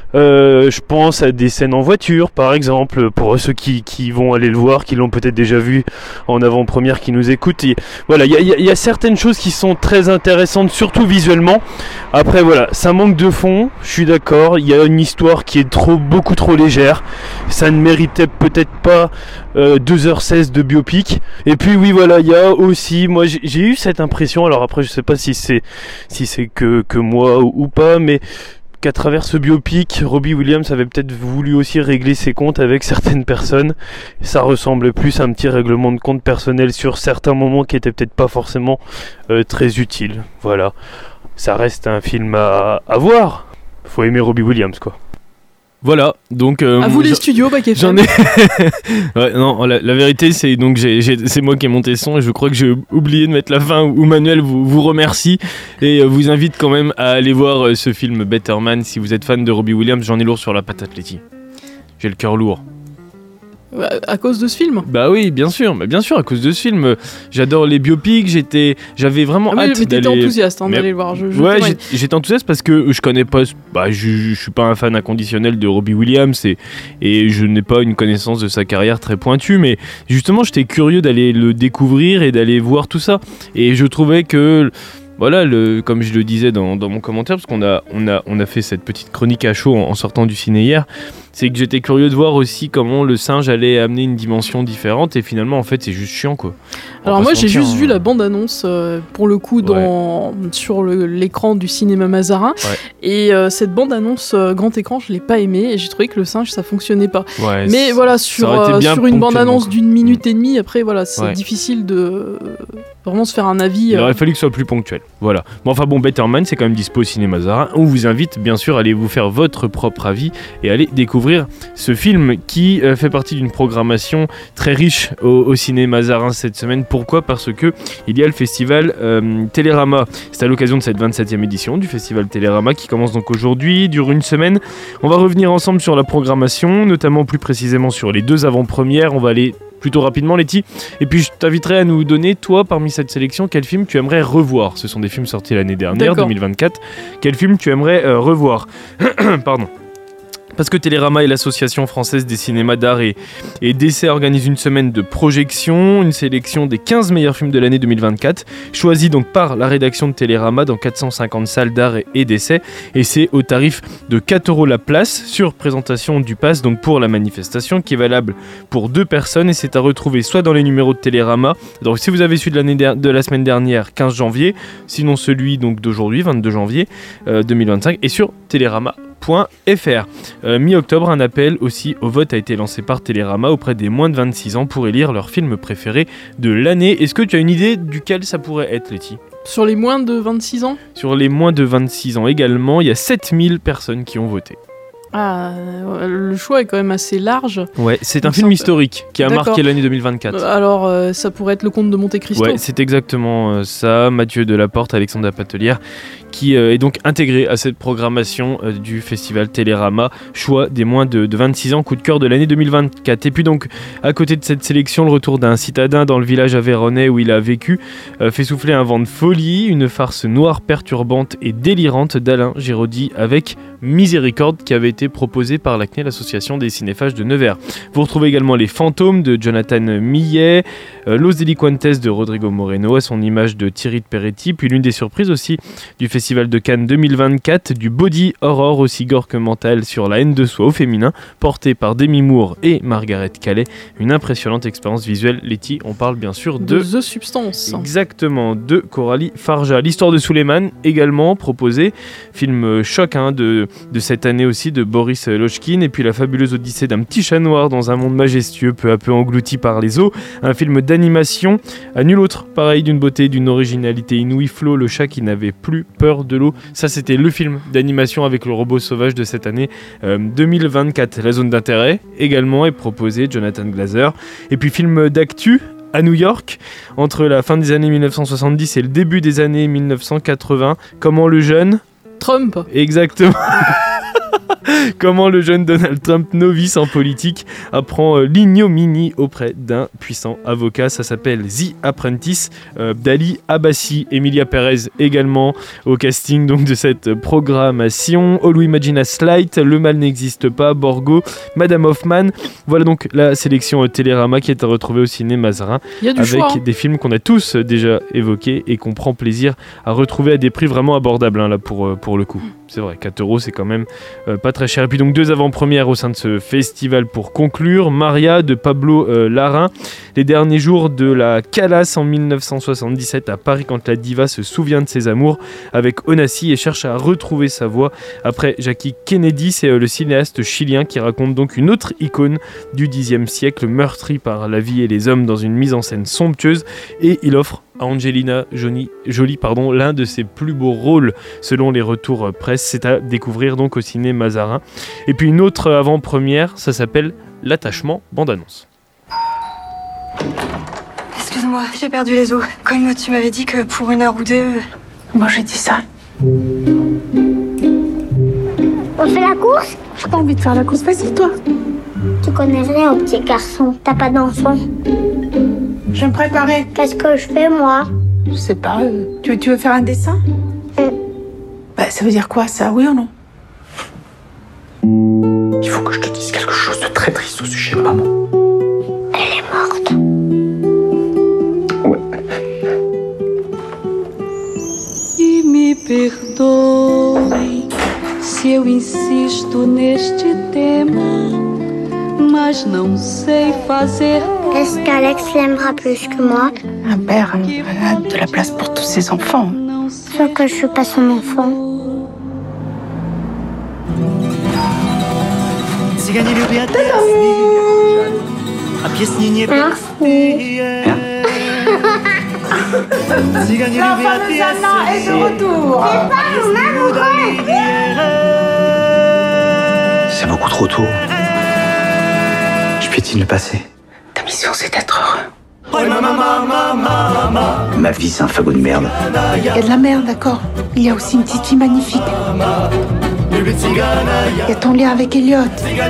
[SPEAKER 1] Euh, je pense à des scènes en voiture, par exemple, pour ceux qui, qui vont aller le voir, qui l'ont peut-être déjà vu en avant-première, qui nous écoutent. Et voilà, il y a, y, a, y a certaines choses qui sont très intéressantes, surtout visuellement. Après, voilà, ça manque de fond, je suis d'accord. Il y a une histoire qui est trop, beaucoup trop légère. Ça ne méritait peut-être pas euh, deux heures seize de biopic. Et puis, oui, voilà, il y a aussi, moi, j'ai, j'ai eu cette impression. Alors après, je sais pas si c'est, si c'est que, que moi ou, ou pas, mais qu'à travers ce biopic, Robbie Williams avait peut-être voulu aussi régler ses comptes avec certaines personnes. Ça ressemble plus à un petit règlement de compte personnel sur certains moments qui étaient peut-être pas forcément euh, très utiles. Voilà. Ça reste un film à, à voir. Faut aimer Robbie Williams, quoi. Voilà, donc... Euh,
[SPEAKER 5] à vous les studios, Bac F M.
[SPEAKER 1] J'en ai... ouais, non, la, la vérité, c'est donc j'ai, j'ai, c'est moi qui ai monté le son et je crois que j'ai oublié de mettre la fin où Manuel vous, vous remercie et euh, vous invite quand même à aller voir euh, ce film Better Man si vous êtes fan de Robbie Williams. J'en ai lourd sur la patate, Letty. J'ai le cœur lourd.
[SPEAKER 5] À cause de ce film ?
[SPEAKER 1] Bah oui, bien sûr, mais bien sûr, à cause de ce film. J'adore les biopics, j'étais, j'avais vraiment
[SPEAKER 5] ah
[SPEAKER 1] hâte
[SPEAKER 5] oui, mais
[SPEAKER 1] d'aller...
[SPEAKER 5] t'étais enthousiaste hein, mais... d'aller le voir. Je, je
[SPEAKER 1] ouais, j'ai, j'étais enthousiaste parce que je connais pas... Bah, je, je suis pas un fan inconditionnel de Robbie Williams et, et je n'ai pas une connaissance de sa carrière très pointue, mais justement, j'étais curieux d'aller le découvrir et d'aller voir tout ça. Et je trouvais que... Voilà, le, comme je le disais dans, dans mon commentaire, parce qu'on a, on a, on a fait cette petite chronique à chaud en, en sortant du ciné hier, c'est que j'étais curieux de voir aussi comment le singe allait amener une dimension différente et finalement en fait c'est juste chiant quoi. On
[SPEAKER 5] Alors moi j'ai juste hein. vu la bande-annonce euh, pour le coup dans, ouais. sur le, l'écran du cinéma Mazarin ouais. et euh, cette bande-annonce euh, grand écran je l'ai pas aimée et j'ai trouvé que le singe ça fonctionnait pas. Ouais, mais voilà sur, euh, sur une bande-annonce d'une minute et demie après voilà c'est ouais. difficile de euh, vraiment se faire un avis.
[SPEAKER 1] Il aurait euh... fallu que ce soit plus ponctuel. Voilà. Bon enfin bon Better Man c'est quand même dispo au cinéma Mazarin. On vous invite bien sûr à aller vous faire votre propre avis et aller découvrir ce film qui euh, fait partie d'une programmation très riche au, au cinéma Mazarin cette semaine. Pourquoi ? Parce que il y a le festival euh, Télérama. C'est à l'occasion de cette vingt-septième édition du festival Télérama qui commence donc aujourd'hui, dure une semaine. On va revenir ensemble sur la programmation, notamment plus précisément sur les deux avant-premières. On va aller plutôt rapidement, Letty. Et puis je t'inviterai à nous donner, toi, parmi cette sélection, quel film tu aimerais revoir. Ce sont des films sortis l'année dernière, D'accord. deux mille vingt-quatre. Quel film tu aimerais euh, revoir ? Pardon. Parce que Télérama et l'Association française des cinémas d'art et, et d'essai organisent une semaine de projection, une sélection des quinze meilleurs films de l'année deux mille vingt-quatre, choisis donc par la rédaction de Télérama dans quatre cent cinquante salles d'art et, et d'essai, et c'est au tarif de quatre euros la place, sur présentation du pass donc pour la manifestation, qui est valable pour deux personnes, et c'est à retrouver soit dans les numéros de Télérama, donc si vous avez celui de, l'année der- de la semaine dernière, quinze janvier, sinon celui donc d'aujourd'hui, vingt-deux janvier euh, deux mille vingt-cinq, et sur télérama point f r. Euh, mi-octobre, un appel aussi au vote a été lancé par Télérama auprès des moins de vingt-six ans pour élire leur film préféré de l'année. Est-ce que tu as une idée duquel ça pourrait être, Letty ?
[SPEAKER 5] Sur les moins de vingt-six ans ?
[SPEAKER 1] Sur les moins de vingt-six ans également, il y a sept mille personnes qui ont voté.
[SPEAKER 5] Ah, le choix est quand même assez large.
[SPEAKER 1] Ouais, c'est un film historique qui a
[SPEAKER 5] D'accord.
[SPEAKER 1] marqué l'année deux mille vingt-quatre.
[SPEAKER 5] Alors, euh, ça pourrait être Le Comte de Monte Cristo.
[SPEAKER 1] Ouais, c'est exactement euh, ça. Mathieu Delaporte, Alexandre Patelière, qui euh, est donc intégré à cette programmation euh, du festival Télérama, choix des moins de, de vingt-six ans, coup de cœur de l'année deux mille vingt-quatre. Et puis donc, à côté de cette sélection, le retour d'un citadin dans le village aveyronais où il a vécu euh, fait souffler un vent de folie, une farce noire, perturbante et délirante d'Alain Giraudy avec Miséricorde qui avait été proposé par l'A C N E, l'association des cinéphages de Nevers. Vous retrouvez également Les Fantômes de Jonathan Millet, euh, Los Delinquentes de Rodrigo Moreno à son image de Thierry de Peretti, puis l'une des surprises aussi du Festival de Cannes deux mille vingt-quatre, du body horror aussi gore que mental sur la haine de soi au féminin, porté par Demi Moore et Margaret Qualley. Une impressionnante expérience visuelle. Letty, on parle bien sûr de...
[SPEAKER 5] de The Substance.
[SPEAKER 1] Exactement, de Coralie Farja. L'histoire de Suleiman, également proposé, film choc hein, de, de cette année aussi de Boris Lochkin, et puis la fabuleuse odyssée d'un petit chat noir dans un monde majestueux, peu à peu englouti par les eaux. Un film d'animation à nul autre, pareil, d'une beauté, d'une originalité inouïe. Flo, le chat qui n'avait plus peur de l'eau. Ça, c'était le film d'animation avec le robot sauvage de cette année euh, deux mille vingt-quatre. La zone d'intérêt, également, est proposée, Jonathan Glazer. Et puis, film d'actu à New York, entre la fin des années dix-neuf cent soixante-dix et le début des années dix-neuf cent quatre-vingts. Comment le jeune...
[SPEAKER 5] Trump.
[SPEAKER 1] Exactement. Comment le jeune Donald Trump, novice en politique, apprend euh, l'ignominie auprès d'un puissant avocat. Ça s'appelle The Apprentice, euh, d'Ali Abbasi. Emilia Perez également au casting donc, de cette programmation. All We Imagine As Light, Le Mal n'existe pas, Borgo, Madame Hoffman. Voilà donc la sélection euh, Télérama qui est à retrouver au ciné Mazarin.
[SPEAKER 5] Il y a du
[SPEAKER 1] avec
[SPEAKER 5] choix, hein.
[SPEAKER 1] des films qu'on a tous euh, déjà évoqués et qu'on prend plaisir à retrouver à des prix vraiment abordables hein, là, pour, euh, pour le coup. C'est vrai, quatre euros c'est quand même euh, pas très cher. Et puis donc deux avant-premières au sein de ce festival pour conclure. Maria de Pablo euh, Larraín, les derniers jours de la Calas en dix-neuf cent soixante-dix-sept à Paris quand la diva se souvient de ses amours avec Onassis et cherche à retrouver sa voix. Après Jackie Kennedy, c'est euh, le cinéaste chilien qui raconte donc une autre icône du dixième siècle, meurtrie par la vie et les hommes dans une mise en scène somptueuse, et il offre à Angelina Jolie, Jolie pardon, l'un de ses plus beaux rôles selon les retours presse. C'est à découvrir donc au ciné Mazarin. Et puis une autre avant-première, ça s'appelle L'attachement, bande-annonce.
[SPEAKER 16] Excuse-moi, j'ai perdu les os. Comme tu m'avais dit que pour une heure ou deux... Moi j'ai dit ça.
[SPEAKER 17] On fait la course?
[SPEAKER 16] J'ai pas envie de faire la course, vas-y toi.
[SPEAKER 17] Tu connais rien au petit garçon, t'as pas d'enfant.
[SPEAKER 16] Je vais me préparer.
[SPEAKER 17] Qu'est-ce que je fais, moi?
[SPEAKER 16] Je sais pas, euh, tu, veux, tu veux faire un dessin?
[SPEAKER 17] Mm.
[SPEAKER 16] Bah ça veut dire quoi ça, oui ou non? Il faut que je te dise quelque chose de très triste au sujet de maman.
[SPEAKER 17] Elle est morte.
[SPEAKER 16] Ouais.
[SPEAKER 18] E me perdoe se eu insisto neste tema, mas não sei fazer.
[SPEAKER 17] Est-ce qu'Alex l'aimera plus que moi?
[SPEAKER 16] Un père euh, a de la place pour tous ses enfants.
[SPEAKER 17] Sauf que je suis pas son enfant. Merci.
[SPEAKER 16] L'enfant de Zana est de retour.
[SPEAKER 17] C'est pas mon amoureux.
[SPEAKER 14] C'est beaucoup trop tôt. Je piétine le passé.
[SPEAKER 16] Ta mission, c'est d'être heureux.
[SPEAKER 14] Ma vie, c'est un fagot de merde.
[SPEAKER 16] Il y a de la merde, d'accord. Il y a aussi une petite fille magnifique. Il y a ton lien avec Elliot.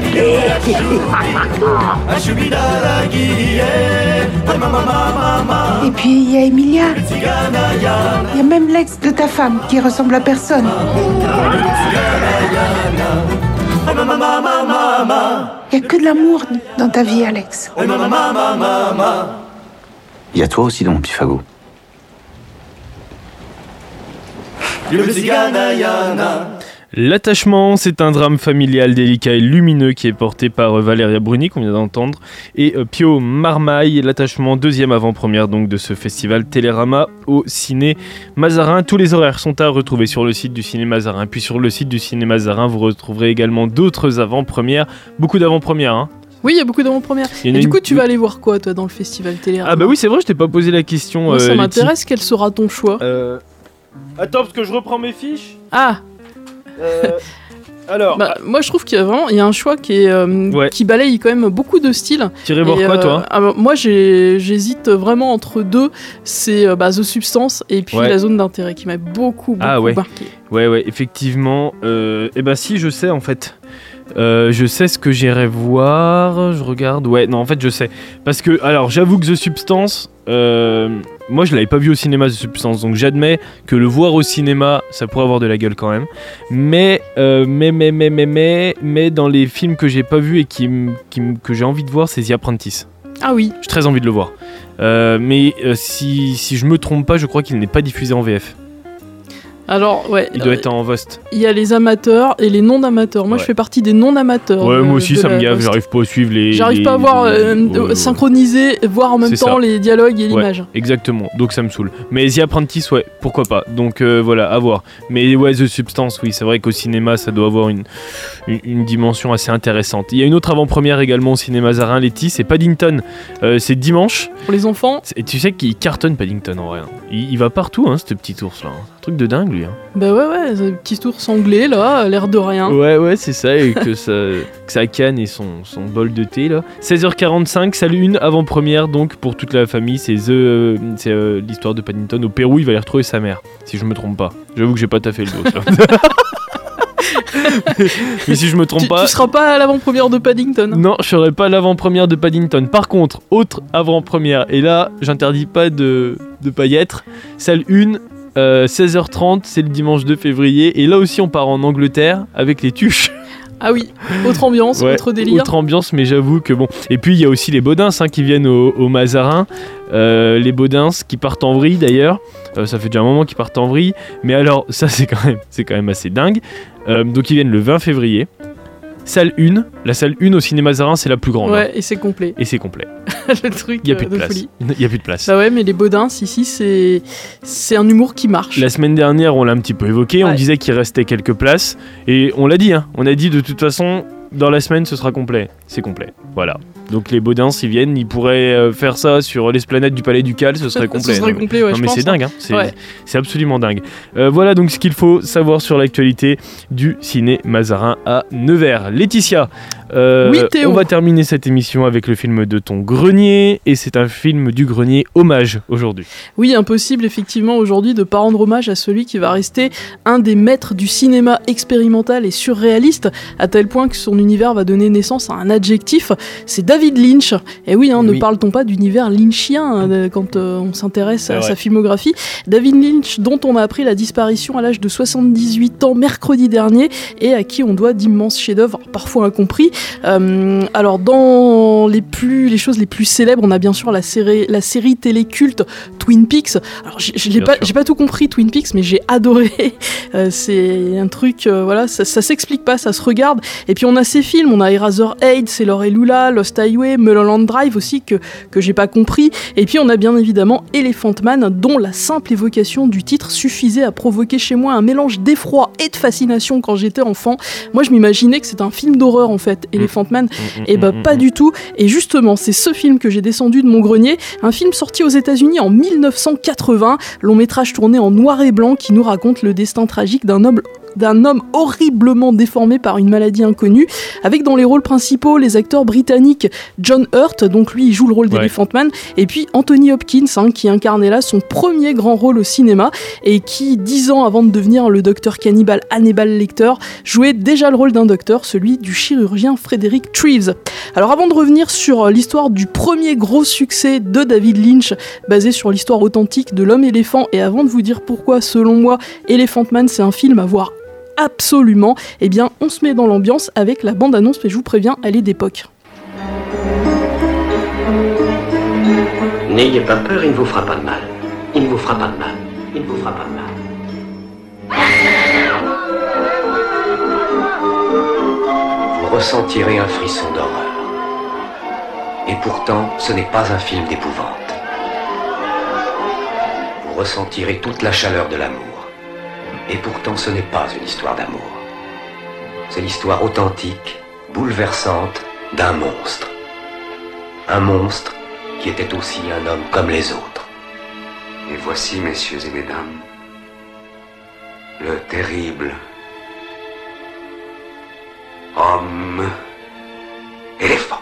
[SPEAKER 16] Et puis il y a Emilia. Il y a même l'ex de ta femme qui ressemble à personne. Il n'y a que de l'amour dans ta vie, Alex.
[SPEAKER 14] Il y a toi aussi dans mon petit fagot.
[SPEAKER 1] L'attachement, c'est un drame familial délicat et lumineux qui est porté par euh, Valéria Bruni, qu'on vient d'entendre, et euh, Pio Marmaille. L'attachement, deuxième avant-première donc de ce festival Télérama au Ciné Mazarin. Tous les horaires sont à retrouver sur le site du Ciné Mazarin. Puis sur le site du Ciné Mazarin, vous retrouverez également d'autres avant-premières. Beaucoup d'avant-premières, hein.
[SPEAKER 5] Oui, il y a beaucoup d'avant-premières. Et du coup, tu vas aller voir quoi, toi, dans le festival Télérama ?
[SPEAKER 1] Ah bah oui, c'est vrai, je t'ai pas posé la question.
[SPEAKER 5] Moi, ça
[SPEAKER 1] euh,
[SPEAKER 5] m'intéresse, quel sera ton choix ?
[SPEAKER 1] euh... Attends, parce que je reprends mes fiches.
[SPEAKER 5] Ah
[SPEAKER 1] euh... Alors,
[SPEAKER 5] bah, moi je trouve qu'il y a vraiment il y a un choix qui, est, euh,
[SPEAKER 1] ouais.
[SPEAKER 5] qui balaye quand même beaucoup de styles.
[SPEAKER 1] T'irais voir quoi, euh, toi ?
[SPEAKER 5] Alors, moi j'ai, j'hésite vraiment entre deux, c'est euh, bah, The Substance et puis
[SPEAKER 1] ouais.
[SPEAKER 5] La Zone d'intérêt qui m'a beaucoup, beaucoup
[SPEAKER 1] ah, ouais.
[SPEAKER 5] marqué.
[SPEAKER 1] Ouais, ouais, effectivement. Euh, et ben si, je sais en fait. Euh, je sais ce que j'irai voir. Je regarde. Ouais, non, en fait, je sais. Parce que, alors, j'avoue que The Substance, euh, moi, je l'avais pas vu au cinéma, The Substance. Donc, j'admets que le voir au cinéma, ça pourrait avoir de la gueule quand même. Mais, euh, mais, mais, mais, mais, mais, mais, dans les films que j'ai pas vus et qui, qui, que j'ai envie de voir, c'est The Apprentice.
[SPEAKER 5] Ah oui.
[SPEAKER 1] J'ai très envie de le voir. Euh, mais euh, si, si je me trompe pas, je crois qu'il n'est pas diffusé en V F.
[SPEAKER 5] Alors, ouais.
[SPEAKER 1] Il doit euh, être en Vost.
[SPEAKER 5] Il y a les amateurs et les non-amateurs. Moi, ouais. je fais partie des non-amateurs.
[SPEAKER 1] Ouais,
[SPEAKER 5] de,
[SPEAKER 1] moi aussi, ça me gave.
[SPEAKER 5] Vost.
[SPEAKER 1] J'arrive pas à suivre les.
[SPEAKER 5] J'arrive
[SPEAKER 1] les,
[SPEAKER 5] pas à voir
[SPEAKER 1] les,
[SPEAKER 5] euh,
[SPEAKER 1] ouais, ouais,
[SPEAKER 5] synchroniser, voir en même
[SPEAKER 1] c'est
[SPEAKER 5] temps
[SPEAKER 1] ça.
[SPEAKER 5] les dialogues et
[SPEAKER 1] ouais,
[SPEAKER 5] l'image.
[SPEAKER 1] Exactement. Donc ça me saoule. Mais The Apprentice, ouais, pourquoi pas. Donc euh, voilà, à voir. Mais ouais, The Substance, oui, c'est vrai qu'au cinéma, ça doit avoir une, une, une dimension assez intéressante. Il y a une autre avant-première également au cinéma Mazarin, Letty, c'est Paddington. Euh, c'est dimanche.
[SPEAKER 5] Pour les enfants.
[SPEAKER 1] Et tu sais qu'il cartonne Paddington en vrai. Il, il va partout, hein, ce petit ours là. Un truc de dingue lui. Hein.
[SPEAKER 5] Bah ouais, ouais, ce petit ours anglais là, l'air de rien.
[SPEAKER 1] Ouais, ouais, c'est ça, et que ça, que ça canne et son, son bol de thé là. seize heures quarante-cinq, salut, une avant-première donc pour toute la famille. C'est, the, euh, c'est euh, l'histoire de Paddington au Pérou. Il va aller retrouver sa mère, si je me trompe pas. J'avoue que j'ai pas taffé le dos là. Mais si je me trompe
[SPEAKER 5] tu,
[SPEAKER 1] pas.
[SPEAKER 5] Tu seras pas à l'avant-première de Paddington.
[SPEAKER 1] Non, je serai pas à l'avant-première de Paddington. Par contre, autre avant-première, et là, j'interdis pas de, de pas y être. Salle un. Euh, seize heures trente, c'est le dimanche deux février, et là aussi on part en Angleterre avec les tuches.
[SPEAKER 5] Ah oui, autre ambiance,
[SPEAKER 1] ouais,
[SPEAKER 5] autre délire.
[SPEAKER 1] Autre ambiance, mais j'avoue que bon. Et puis il y a aussi les Baudins hein, qui viennent au, au Mazarin. Euh, les Baudins qui partent en vrille d'ailleurs. Euh, ça fait déjà un moment qu'ils partent en vrille. Mais alors, ça c'est quand même, c'est quand même assez dingue. Euh, donc ils viennent le vingt février. Salle un, la salle un au cinéma Mazarin, c'est la plus grande.
[SPEAKER 5] Ouais,
[SPEAKER 1] hein.
[SPEAKER 5] et c'est complet.
[SPEAKER 1] Et c'est complet.
[SPEAKER 5] Le truc
[SPEAKER 1] Il y a plus de,
[SPEAKER 5] de
[SPEAKER 1] place.
[SPEAKER 5] folie.
[SPEAKER 1] Il y a plus de place.
[SPEAKER 5] Bah ouais, mais les Baudins, ici, c'est c'est un humour qui marche.
[SPEAKER 1] La semaine dernière, on l'a un petit peu évoqué,
[SPEAKER 5] ouais.
[SPEAKER 1] On disait qu'il restait quelques places et on l'a dit hein. On a dit de toute façon dans la semaine ce sera complet. C'est complet. Voilà. Donc les Baudins s'ils viennent, ils pourraient euh, faire ça sur l'esplanade du Palais Ducal, ce serait complet.
[SPEAKER 5] ce serait
[SPEAKER 1] non,
[SPEAKER 5] complet, ouais,
[SPEAKER 1] non,
[SPEAKER 5] je
[SPEAKER 1] mais
[SPEAKER 5] pense,
[SPEAKER 1] c'est dingue, hein. C'est,
[SPEAKER 5] ouais.
[SPEAKER 1] c'est absolument dingue. Euh, voilà donc ce qu'il faut savoir sur l'actualité du ciné Mazarin à Nevers. Laetitia, euh,
[SPEAKER 5] oui, Théo.
[SPEAKER 1] On va terminer cette émission avec le film de ton grenier et c'est un film du grenier hommage aujourd'hui.
[SPEAKER 5] Oui, impossible effectivement aujourd'hui de pas rendre hommage à celui qui va rester un des maîtres du cinéma expérimental et surréaliste, à tel point que son univers va donner naissance à un adjectif, c'est David Lynch. Et oui, hein, oui. ne parle-t-on pas d'univers lynchien euh, quand euh, on s'intéresse c'est à vrai. Sa filmographie. David Lynch, dont on a appris la disparition à l'âge de soixante-dix-huit ans mercredi dernier, et à qui on doit d'immenses chefs-d'œuvre, parfois incompris. Euh, alors, dans les, plus, les choses les plus célèbres, on a bien sûr la série, la série téléculte Twin Peaks. Alors, je, je l'ai pas, j'ai pas tout compris, Twin Peaks, mais j'ai adoré. Euh, c'est un truc, euh, voilà, ça, ça s'explique pas, ça se regarde. Et puis, on a ces films, on a Eraserhead, Sailor et Lula, Lost Highway, Mulholland Drive aussi, que, que j'ai pas compris. Et puis, on a bien évidemment Elephant Man, dont la simple évocation du titre suffisait à provoquer chez moi un mélange d'effroi et de fascination quand j'étais enfant. Moi, je m'imaginais que c'était un film d'horreur, en fait, Elephant Man. Mmh. Et bah, pas du tout. Et justement, c'est ce film que j'ai descendu de mon grenier, un film sorti aux États-Unis en dix-neuf cent quatre-vingts, long métrage tourné en noir et blanc qui nous raconte le destin tragique d'un homme d'un homme horriblement déformé par une maladie inconnue, avec dans les rôles principaux les acteurs britanniques John Hurt, donc lui il joue le rôle d'Elephant ouais. Man, et puis Anthony Hopkins, hein, qui incarnait là son premier grand rôle au cinéma, et qui, dix ans avant de devenir le docteur cannibale Hannibal Lecter, jouait déjà le rôle d'un docteur, celui du chirurgien Frederick Treves. Alors avant de revenir sur l'histoire du premier gros succès de David Lynch, basé sur l'histoire authentique de l'homme éléphant, et avant de vous dire pourquoi, selon moi, Elephant Man c'est un film à voir absolument, eh bien on se met dans l'ambiance avec la bande-annonce, mais je vous préviens, elle est d'époque.
[SPEAKER 4] N'ayez pas peur, il ne vous fera pas de mal. Il ne vous fera pas de mal. Il ne vous fera pas de mal.
[SPEAKER 19] vous ressentirez un frisson d'horreur. Et pourtant, ce n'est pas un film d'épouvante. Vous ressentirez toute la chaleur de l'amour. Et pourtant, ce n'est pas une histoire d'amour. C'est l'histoire authentique, bouleversante, d'un monstre. Un monstre qui était aussi un homme comme les autres.
[SPEAKER 20] Et voici, messieurs et mesdames, le terrible homme éléphant.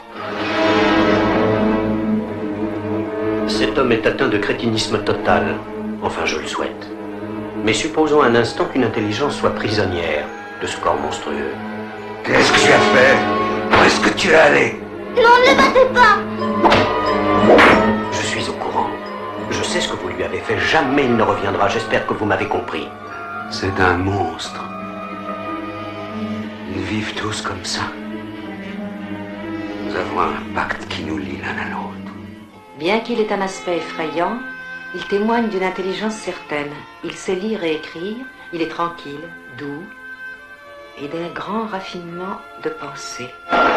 [SPEAKER 19] Cet homme est atteint de crétinisme total. Enfin, je le souhaite. Mais supposons un instant qu'une intelligence soit prisonnière de ce corps monstrueux.
[SPEAKER 20] Qu'est-ce que tu as fait? Où est-ce que tu es allé?
[SPEAKER 17] Non, ne le battez pas!
[SPEAKER 19] Je suis au courant. Je sais ce que vous lui avez fait. Jamais il ne reviendra. J'espère que vous m'avez compris.
[SPEAKER 20] C'est un monstre. Ils vivent tous comme ça. Nous avons un pacte qui nous lie l'un à l'autre.
[SPEAKER 21] Bien qu'il ait un aspect effrayant, il témoigne d'une intelligence certaine. Il sait lire et écrire, il est tranquille, doux et d'un grand raffinement de pensée.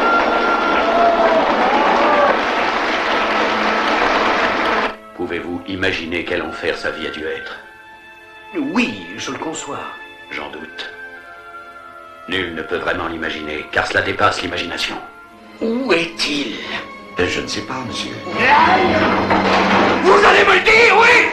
[SPEAKER 19] Pouvez-vous imaginer quel enfer sa vie a dû être? Oui, je le conçois. J'en doute. Nul ne peut vraiment l'imaginer, car cela dépasse l'imagination.
[SPEAKER 20] Où est-il? Je ne sais pas, monsieur.
[SPEAKER 2] Vous allez me le dire, oui!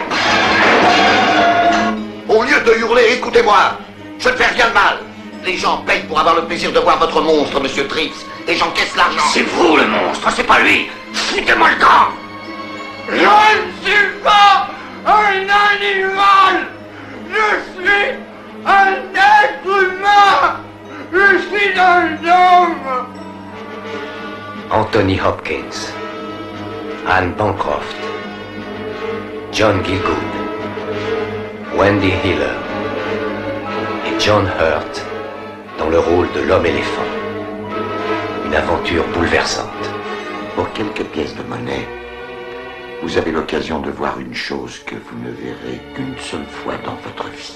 [SPEAKER 2] Au lieu de hurler, écoutez-moi. Je ne fais rien de mal. Les gens payent pour avoir le plaisir de voir votre monstre, monsieur Tripps. Et j'encaisse l'argent.
[SPEAKER 19] C'est vous le monstre, c'est pas lui. Foutez-moi le camp.
[SPEAKER 2] Je ne suis pas un animal. Je suis un être humain. Je suis un homme.
[SPEAKER 19] Anthony Hopkins, Anne Bancroft, John Gielgud, Wendy Hiller et John Hurt dans le rôle de l'homme-éléphant. Une aventure bouleversante.
[SPEAKER 20] Pour quelques pièces de monnaie, vous avez l'occasion de voir une chose que vous ne verrez qu'une seule fois dans votre vie.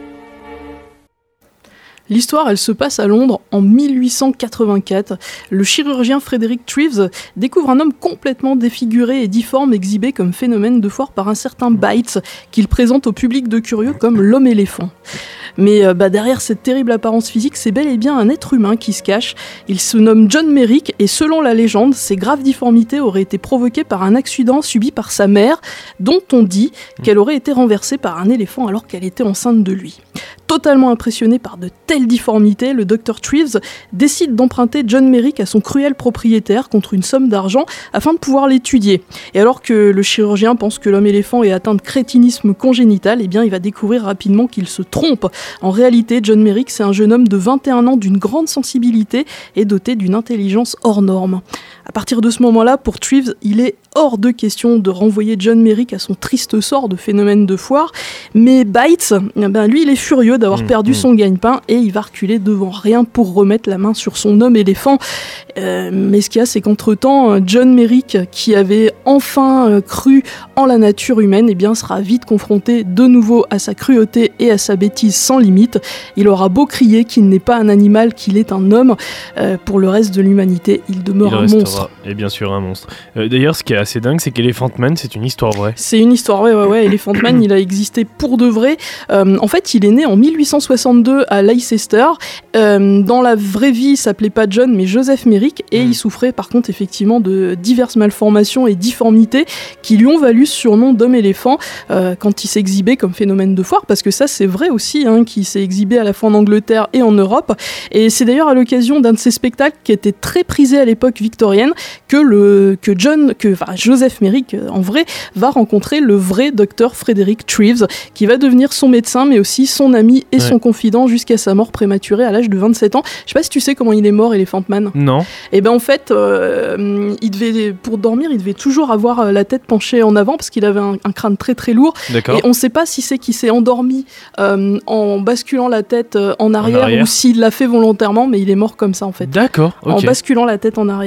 [SPEAKER 5] L'histoire, elle se passe à Londres en mille huit cent quatre-vingt-quatre. Le chirurgien Frederick Treves découvre un homme complètement défiguré et difforme exhibé comme phénomène de foire par un certain Bites, qu'il présente au public de curieux comme l'homme-éléphant. Mais euh, bah, derrière cette terrible apparence physique, c'est bel et bien un être humain qui se cache. Il se nomme John Merrick et selon la légende, ces graves difformités auraient été provoquées par un accident subi par sa mère, dont on dit qu'elle aurait été renversée par un éléphant alors qu'elle était enceinte de lui. Totalement impressionné par de telles difformités, le docteur Treves décide d'emprunter John Merrick à son cruel propriétaire contre une somme d'argent afin de pouvoir l'étudier. Et alors que le chirurgien pense que l'homme-éléphant est atteint de crétinisme congénital, eh bien il va découvrir rapidement qu'il se trompe. En réalité, John Merrick, c'est un jeune homme de vingt et un ans d'une grande sensibilité et doté d'une intelligence hors norme. À partir de ce moment-là, pour Treves, il est hors de question de renvoyer John Merrick à son triste sort de phénomène de foire, mais Bites, eh ben, lui, il est furieux d'avoir mmh, perdu mmh. son gagne-pain et il va reculer devant rien pour remettre la main sur son homme-éléphant. Euh, mais ce qu'il y a, c'est qu'entre-temps, John Merrick, qui avait enfin euh, cru en la nature humaine, eh bien, sera vite confronté de nouveau à sa cruauté et à sa bêtise sans limite. Il aura beau crier qu'il n'est pas un animal, qu'il est un homme, euh, pour le reste de l'humanité, il demeure il un restera, monstre.
[SPEAKER 1] Et bien sûr un monstre. Euh, d'ailleurs, ce qui est assez dingue, c'est qu'Elephant Man, c'est une histoire vraie.
[SPEAKER 5] C'est une histoire vraie, ouais, ouais. Elephant Man, il a existé pour de vrai. Euh, en fait, il est né en mille huit cent soixante-deux à Leicester. Euh, dans la vraie vie, il s'appelait pas John, mais Joseph Merrick, et mmh. il souffrait par contre effectivement de diverses malformations et difformités qui lui ont valu ce surnom d'homme-éléphant euh, quand il s'exhibait comme phénomène de foire, parce que ça, c'est vrai aussi, hein, qu'il s'est exhibé à la fois en Angleterre et en Europe. Et c'est d'ailleurs à l'occasion d'un de ces spectacles qui était très prisé à l'époque victorienne que le que John, que enfin, Joseph Merrick, en vrai, va rencontrer le vrai docteur Frederick Treves, qui va devenir son médecin, mais aussi son ami et ouais. son confident jusqu'à sa mort prématurée à l'âge de vingt-sept ans. Je sais pas si tu sais comment il est mort, Elephant Man.
[SPEAKER 1] Non.
[SPEAKER 5] Et ben en fait, euh, il devait, pour dormir, il devait toujours avoir la tête penchée en avant parce qu'il avait un, un crâne très très lourd.
[SPEAKER 1] D'accord.
[SPEAKER 5] Et on sait pas si c'est qu'il s'est endormi euh, en basculant la tête en arrière, en arrière ou s'il l'a fait volontairement, mais il est mort comme ça en fait.
[SPEAKER 1] D'accord. Okay.
[SPEAKER 5] En basculant la tête en arrière, tout simplement.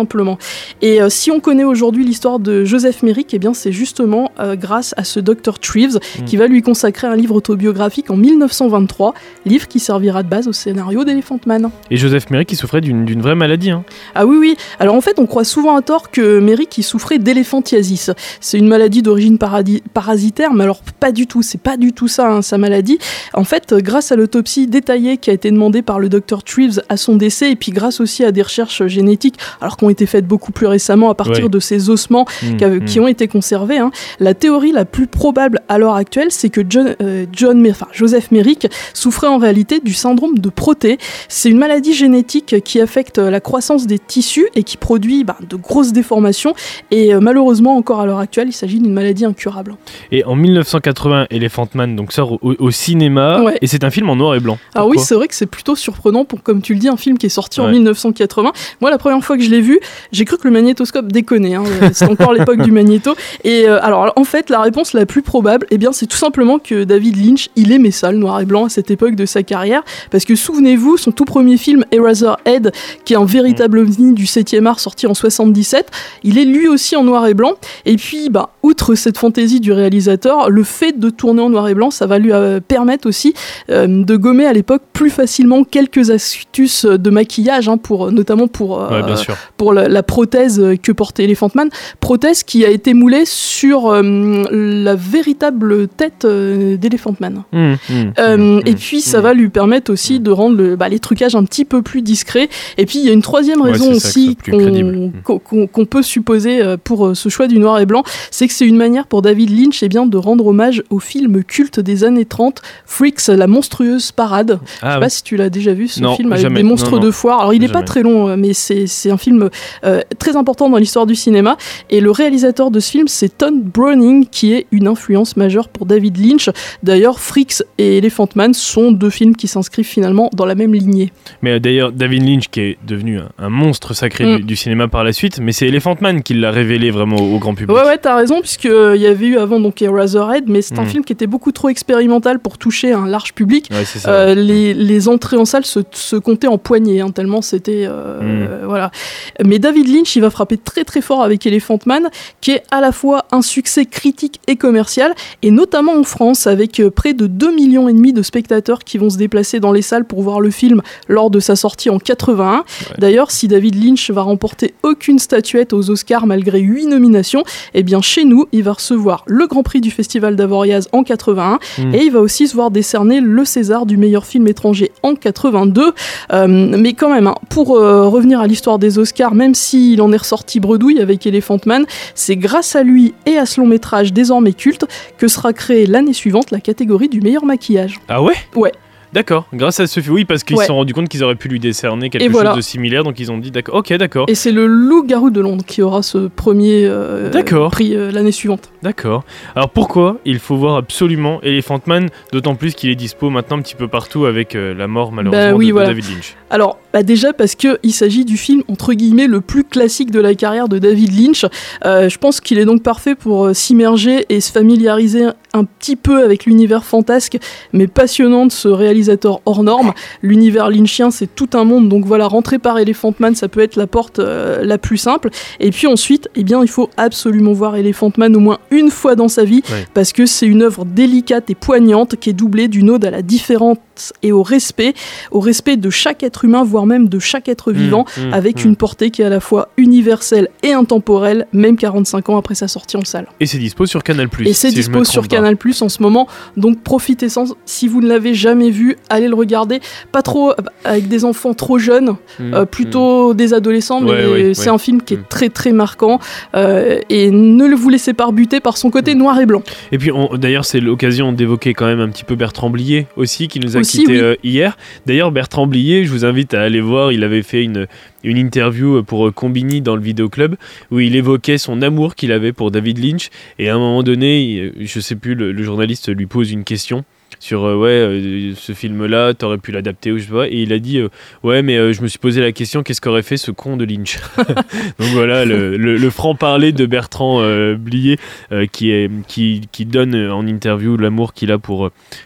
[SPEAKER 5] simplement. Et euh, si on connaît aujourd'hui l'histoire de Joseph Merrick, eh bien c'est justement euh, grâce à ce docteur Treves mmh. qui va lui consacrer un livre autobiographique en dix-neuf cent vingt-trois, livre qui servira de base au scénario d'Elephant Man.
[SPEAKER 1] Et Joseph Merrick qui souffrait d'une, d'une vraie maladie. Hein.
[SPEAKER 5] Ah oui, oui. Alors en fait, on croit souvent à tort que Merrick il souffrait d'éléphantiasis. C'est une maladie d'origine paradi- parasitaire, mais alors pas du tout, c'est pas du tout ça, hein, sa maladie. En fait, grâce à l'autopsie détaillée qui a été demandée par le docteur Treves à son décès, et puis grâce aussi à des recherches génétiques, alors qui ont été faites beaucoup plus récemment à partir ouais. de ces ossements mmh, qui, mmh. qui ont été conservés, hein, la théorie la plus probable à l'heure actuelle, c'est que John, euh, John, enfin, Joseph Merrick souffrait en réalité du syndrome de Proté. C'est une maladie génétique qui affecte la croissance des tissus et qui produit bah, de grosses déformations, et euh, malheureusement encore à l'heure actuelle, il s'agit d'une maladie incurable.
[SPEAKER 1] Et en dix-neuf cent quatre-vingts, Elephant Man donc sort au, au cinéma, ouais. et c'est un film en noir et blanc.
[SPEAKER 5] Alors oui, c'est vrai que c'est plutôt surprenant pour, comme tu le dis, un film qui est sorti ouais. en dix-neuf cent quatre-vingts. Moi, la première fois que je l'ai vu, j'ai cru que le magnétoscope déconnait. Hein. C'est encore l'époque du magnéto. Et euh, alors, en fait, la réponse la plus probable, eh bien, c'est tout simplement que David Lynch, il aimait ça, le noir et blanc, à cette époque de sa carrière. Parce que souvenez-vous, son tout premier film, Eraserhead, qui est un véritable ovni du septième art, sorti en soixante-dix-sept, il est lui aussi en noir et blanc. Et puis, bah, outre cette fantaisie du réalisateur, le fait de tourner en noir et blanc, ça va lui euh, permettre aussi euh, de gommer à l'époque plus facilement quelques astuces de maquillage, hein, pour, notamment pour, euh, ouais, pour la, la prothèse que portait Elephant Man. Prothèse qui a été moulée sur euh, la véritable tête euh, d'Elephant Man. Mmh, mmh, euh, mmh, et puis, mmh. ça va lui permettre aussi de rendre le, bah, les trucages un petit peu plus discrets. Et puis, il y a une troisième raison ouais, aussi qu'on, qu'on, qu'on, qu'on peut supposer pour ce choix du noir et blanc, c'est que c'est une manière pour David Lynch eh bien, de rendre hommage au film culte des années trente, Freaks, la monstrueuse parade. Ah, je ne sais ouais. pas si tu l'as déjà vu, ce
[SPEAKER 1] non,
[SPEAKER 5] film avec
[SPEAKER 1] jamais.
[SPEAKER 5] des monstres
[SPEAKER 1] non, non.
[SPEAKER 5] de foire. Alors, il n'est pas très long, mais c'est, c'est un film euh, très important dans l'histoire du cinéma. Et le réalisateur de ce film, c'est Todd Browning, qui est une influence majeure pour David Lynch. D'ailleurs, Freaks et Elephant Man sont deux films qui s'inscrivent finalement dans la même lignée.
[SPEAKER 1] Mais euh, d'ailleurs, David Lynch, qui est devenu un, un monstre sacré mm. du, du cinéma par la suite, mais c'est Elephant Man qui l'a révélé vraiment au, au grand public.
[SPEAKER 5] Ouais, ouais, t'as raison, puisqu'il euh, y avait eu avant donc Eraserhead, mais c'est mm. un film qui était beaucoup trop expérimental pour toucher un large public.
[SPEAKER 1] Ouais, c'est ça,
[SPEAKER 5] euh,
[SPEAKER 1] ouais.
[SPEAKER 5] les, les entrées en salle se, se comptaient en poignées, hein, tellement c'était... Euh, mm. euh, voilà. Mais David Lynch, il va frapper très très fort avec Elephant Man, qui est à la fois un succès critique et commercial, et notamment en France, avec près de deux millions et demi de spectateurs qui vont se déplacer dans les salles pour voir le film lors de sa sortie en quatre-vingt-un. Ouais. D'ailleurs, si David Lynch va remporter aucune statuette aux Oscars malgré huit nominations, eh bien chez nous, il va recevoir le Grand Prix du Festival d'Avoriaz en quatre-vingt-un, mmh. et il va aussi se voir décerner le César du meilleur film étranger en quatre-vingt-deux. Euh, mais quand même, hein, pour euh, revenir à l'histoire des Oscars, même s'il en est ressorti bredouille avec Elephant Man, c'est grâce à lui et à ce long métrage désormais culte que sera créée l'année suivante la catégorie du meilleur maquillage.
[SPEAKER 1] Ah ouais ?
[SPEAKER 5] Ouais.
[SPEAKER 1] D'accord, grâce à ce film, oui, parce qu'ils
[SPEAKER 5] ouais.
[SPEAKER 1] se sont rendus compte qu'ils auraient pu lui décerner quelque
[SPEAKER 5] et
[SPEAKER 1] chose
[SPEAKER 5] voilà.
[SPEAKER 1] de similaire, donc ils ont dit d'accord, ok, d'accord.
[SPEAKER 5] Et c'est le Loup-garou de Londres qui aura ce premier euh, prix euh, l'année suivante.
[SPEAKER 1] D'accord. Alors pourquoi il faut voir absolument Elephant Man, d'autant plus qu'il est dispo maintenant un petit peu partout avec euh, la mort malheureusement bah oui, de, voilà. de David Lynch.
[SPEAKER 5] Alors bah déjà parce qu'il s'agit du film entre guillemets le plus classique de la carrière de David Lynch. Euh, je pense qu'il est donc parfait pour euh, s'immerger et se familiariser un petit peu avec l'univers fantasque mais passionnant de ce réalisateur hors norme. L'univers lynchien, c'est tout un monde, donc voilà, rentrer par Elephant Man, ça peut être la porte euh, la plus simple. Et puis ensuite, eh bien, il faut absolument voir Elephant Man au moins une fois dans sa vie, ouais. parce que c'est une œuvre délicate et poignante qui est doublée d'une ode à la différence et au respect, au respect de chaque être humain, voire même de chaque être vivant, mmh, mmh, avec mmh. une portée qui est à la fois universelle et intemporelle, même quarante-cinq ans après sa sortie en salle.
[SPEAKER 1] Et c'est dispo sur Canal plus.
[SPEAKER 5] Et c'est si dispo sur Canal plus en ce moment, donc profitez-en. Si vous ne l'avez jamais vu, allez le regarder. Pas trop avec des enfants trop jeunes, mmh, euh, plutôt mmh. des adolescents, mais ouais, ouais, c'est ouais. un film qui est mmh. très très marquant. Euh, et ne vous laissez pas rebuter par son côté mmh. noir et blanc.
[SPEAKER 1] Et puis on, d'ailleurs, c'est l'occasion d'évoquer quand même un petit peu Bertrand Blier aussi, qui nous a quitté oui. euh, hier. D'ailleurs, Bertrand Blier, je vous invite à aller voir, il avait fait une, une interview pour Combini dans le Vidéoclub où il évoquait son amour qu'il avait pour David Lynch. Et à un moment donné, je sais plus, le, le journaliste lui pose une question sur euh, ouais euh, ce film là t'aurais pu l'adapter ou je sais pas, et il a dit euh, ouais mais euh, je me suis posé la question, qu'est-ce qu'aurait fait ce con de Lynch. Donc voilà le, le, le franc-parler de Bertrand euh, Blier euh, qui, est, qui, qui donne en interview l'amour qu'il a pour,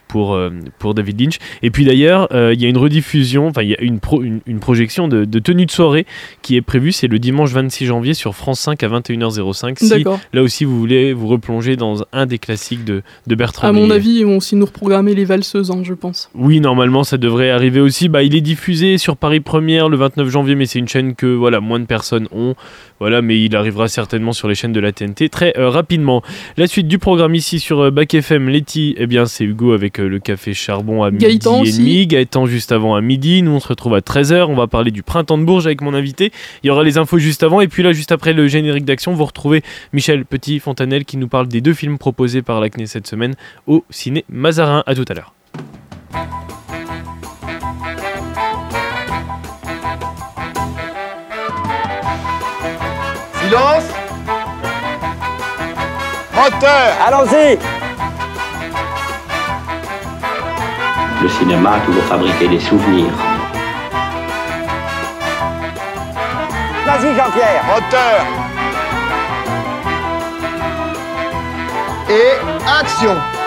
[SPEAKER 1] pour, euh, pour David Lynch. Et puis d'ailleurs, il euh, y a une rediffusion, enfin il y a une, pro, une, une projection de, de tenue de soirée qui est prévue, c'est le dimanche vingt-six janvier sur France cinq à vingt et une heures cinq. Si
[SPEAKER 5] D'accord.
[SPEAKER 1] là aussi vous voulez vous replonger dans un des classiques de, de Bertrand
[SPEAKER 5] À mon
[SPEAKER 1] Blier.
[SPEAKER 5] avis, ils vont aussi nous reprogrammer les valseuses, hein, je pense.
[SPEAKER 1] Oui, normalement ça devrait arriver aussi. Bah, il est diffusé sur Paris Première le vingt-neuf janvier, mais c'est une chaîne que voilà, moins de personnes ont. Voilà, mais il arrivera certainement sur les chaînes de la T N T très euh, rapidement. La suite du programme ici sur euh, Bac F M, Letty, eh bien c'est Hugo avec euh, le café charbon à
[SPEAKER 5] Gaëtan
[SPEAKER 1] midi et
[SPEAKER 5] aussi.
[SPEAKER 1] demi. Gaëtan juste avant à midi. Nous on se retrouve à treize heures. On va parler du printemps de Bourges avec mon invité. Il y aura les infos juste avant. Et puis là, juste après le générique d'action, vous retrouvez Michel Petit-Fontanelle qui nous parle des deux films proposés par la C N E cette semaine au ciné Mazarin. À tout à l'heure.
[SPEAKER 6] Silence. Moteur.
[SPEAKER 4] Allons-y. Le cinéma a toujours fabriqué des souvenirs.
[SPEAKER 6] Vas-y Jean-Pierre. Moteur. Et action.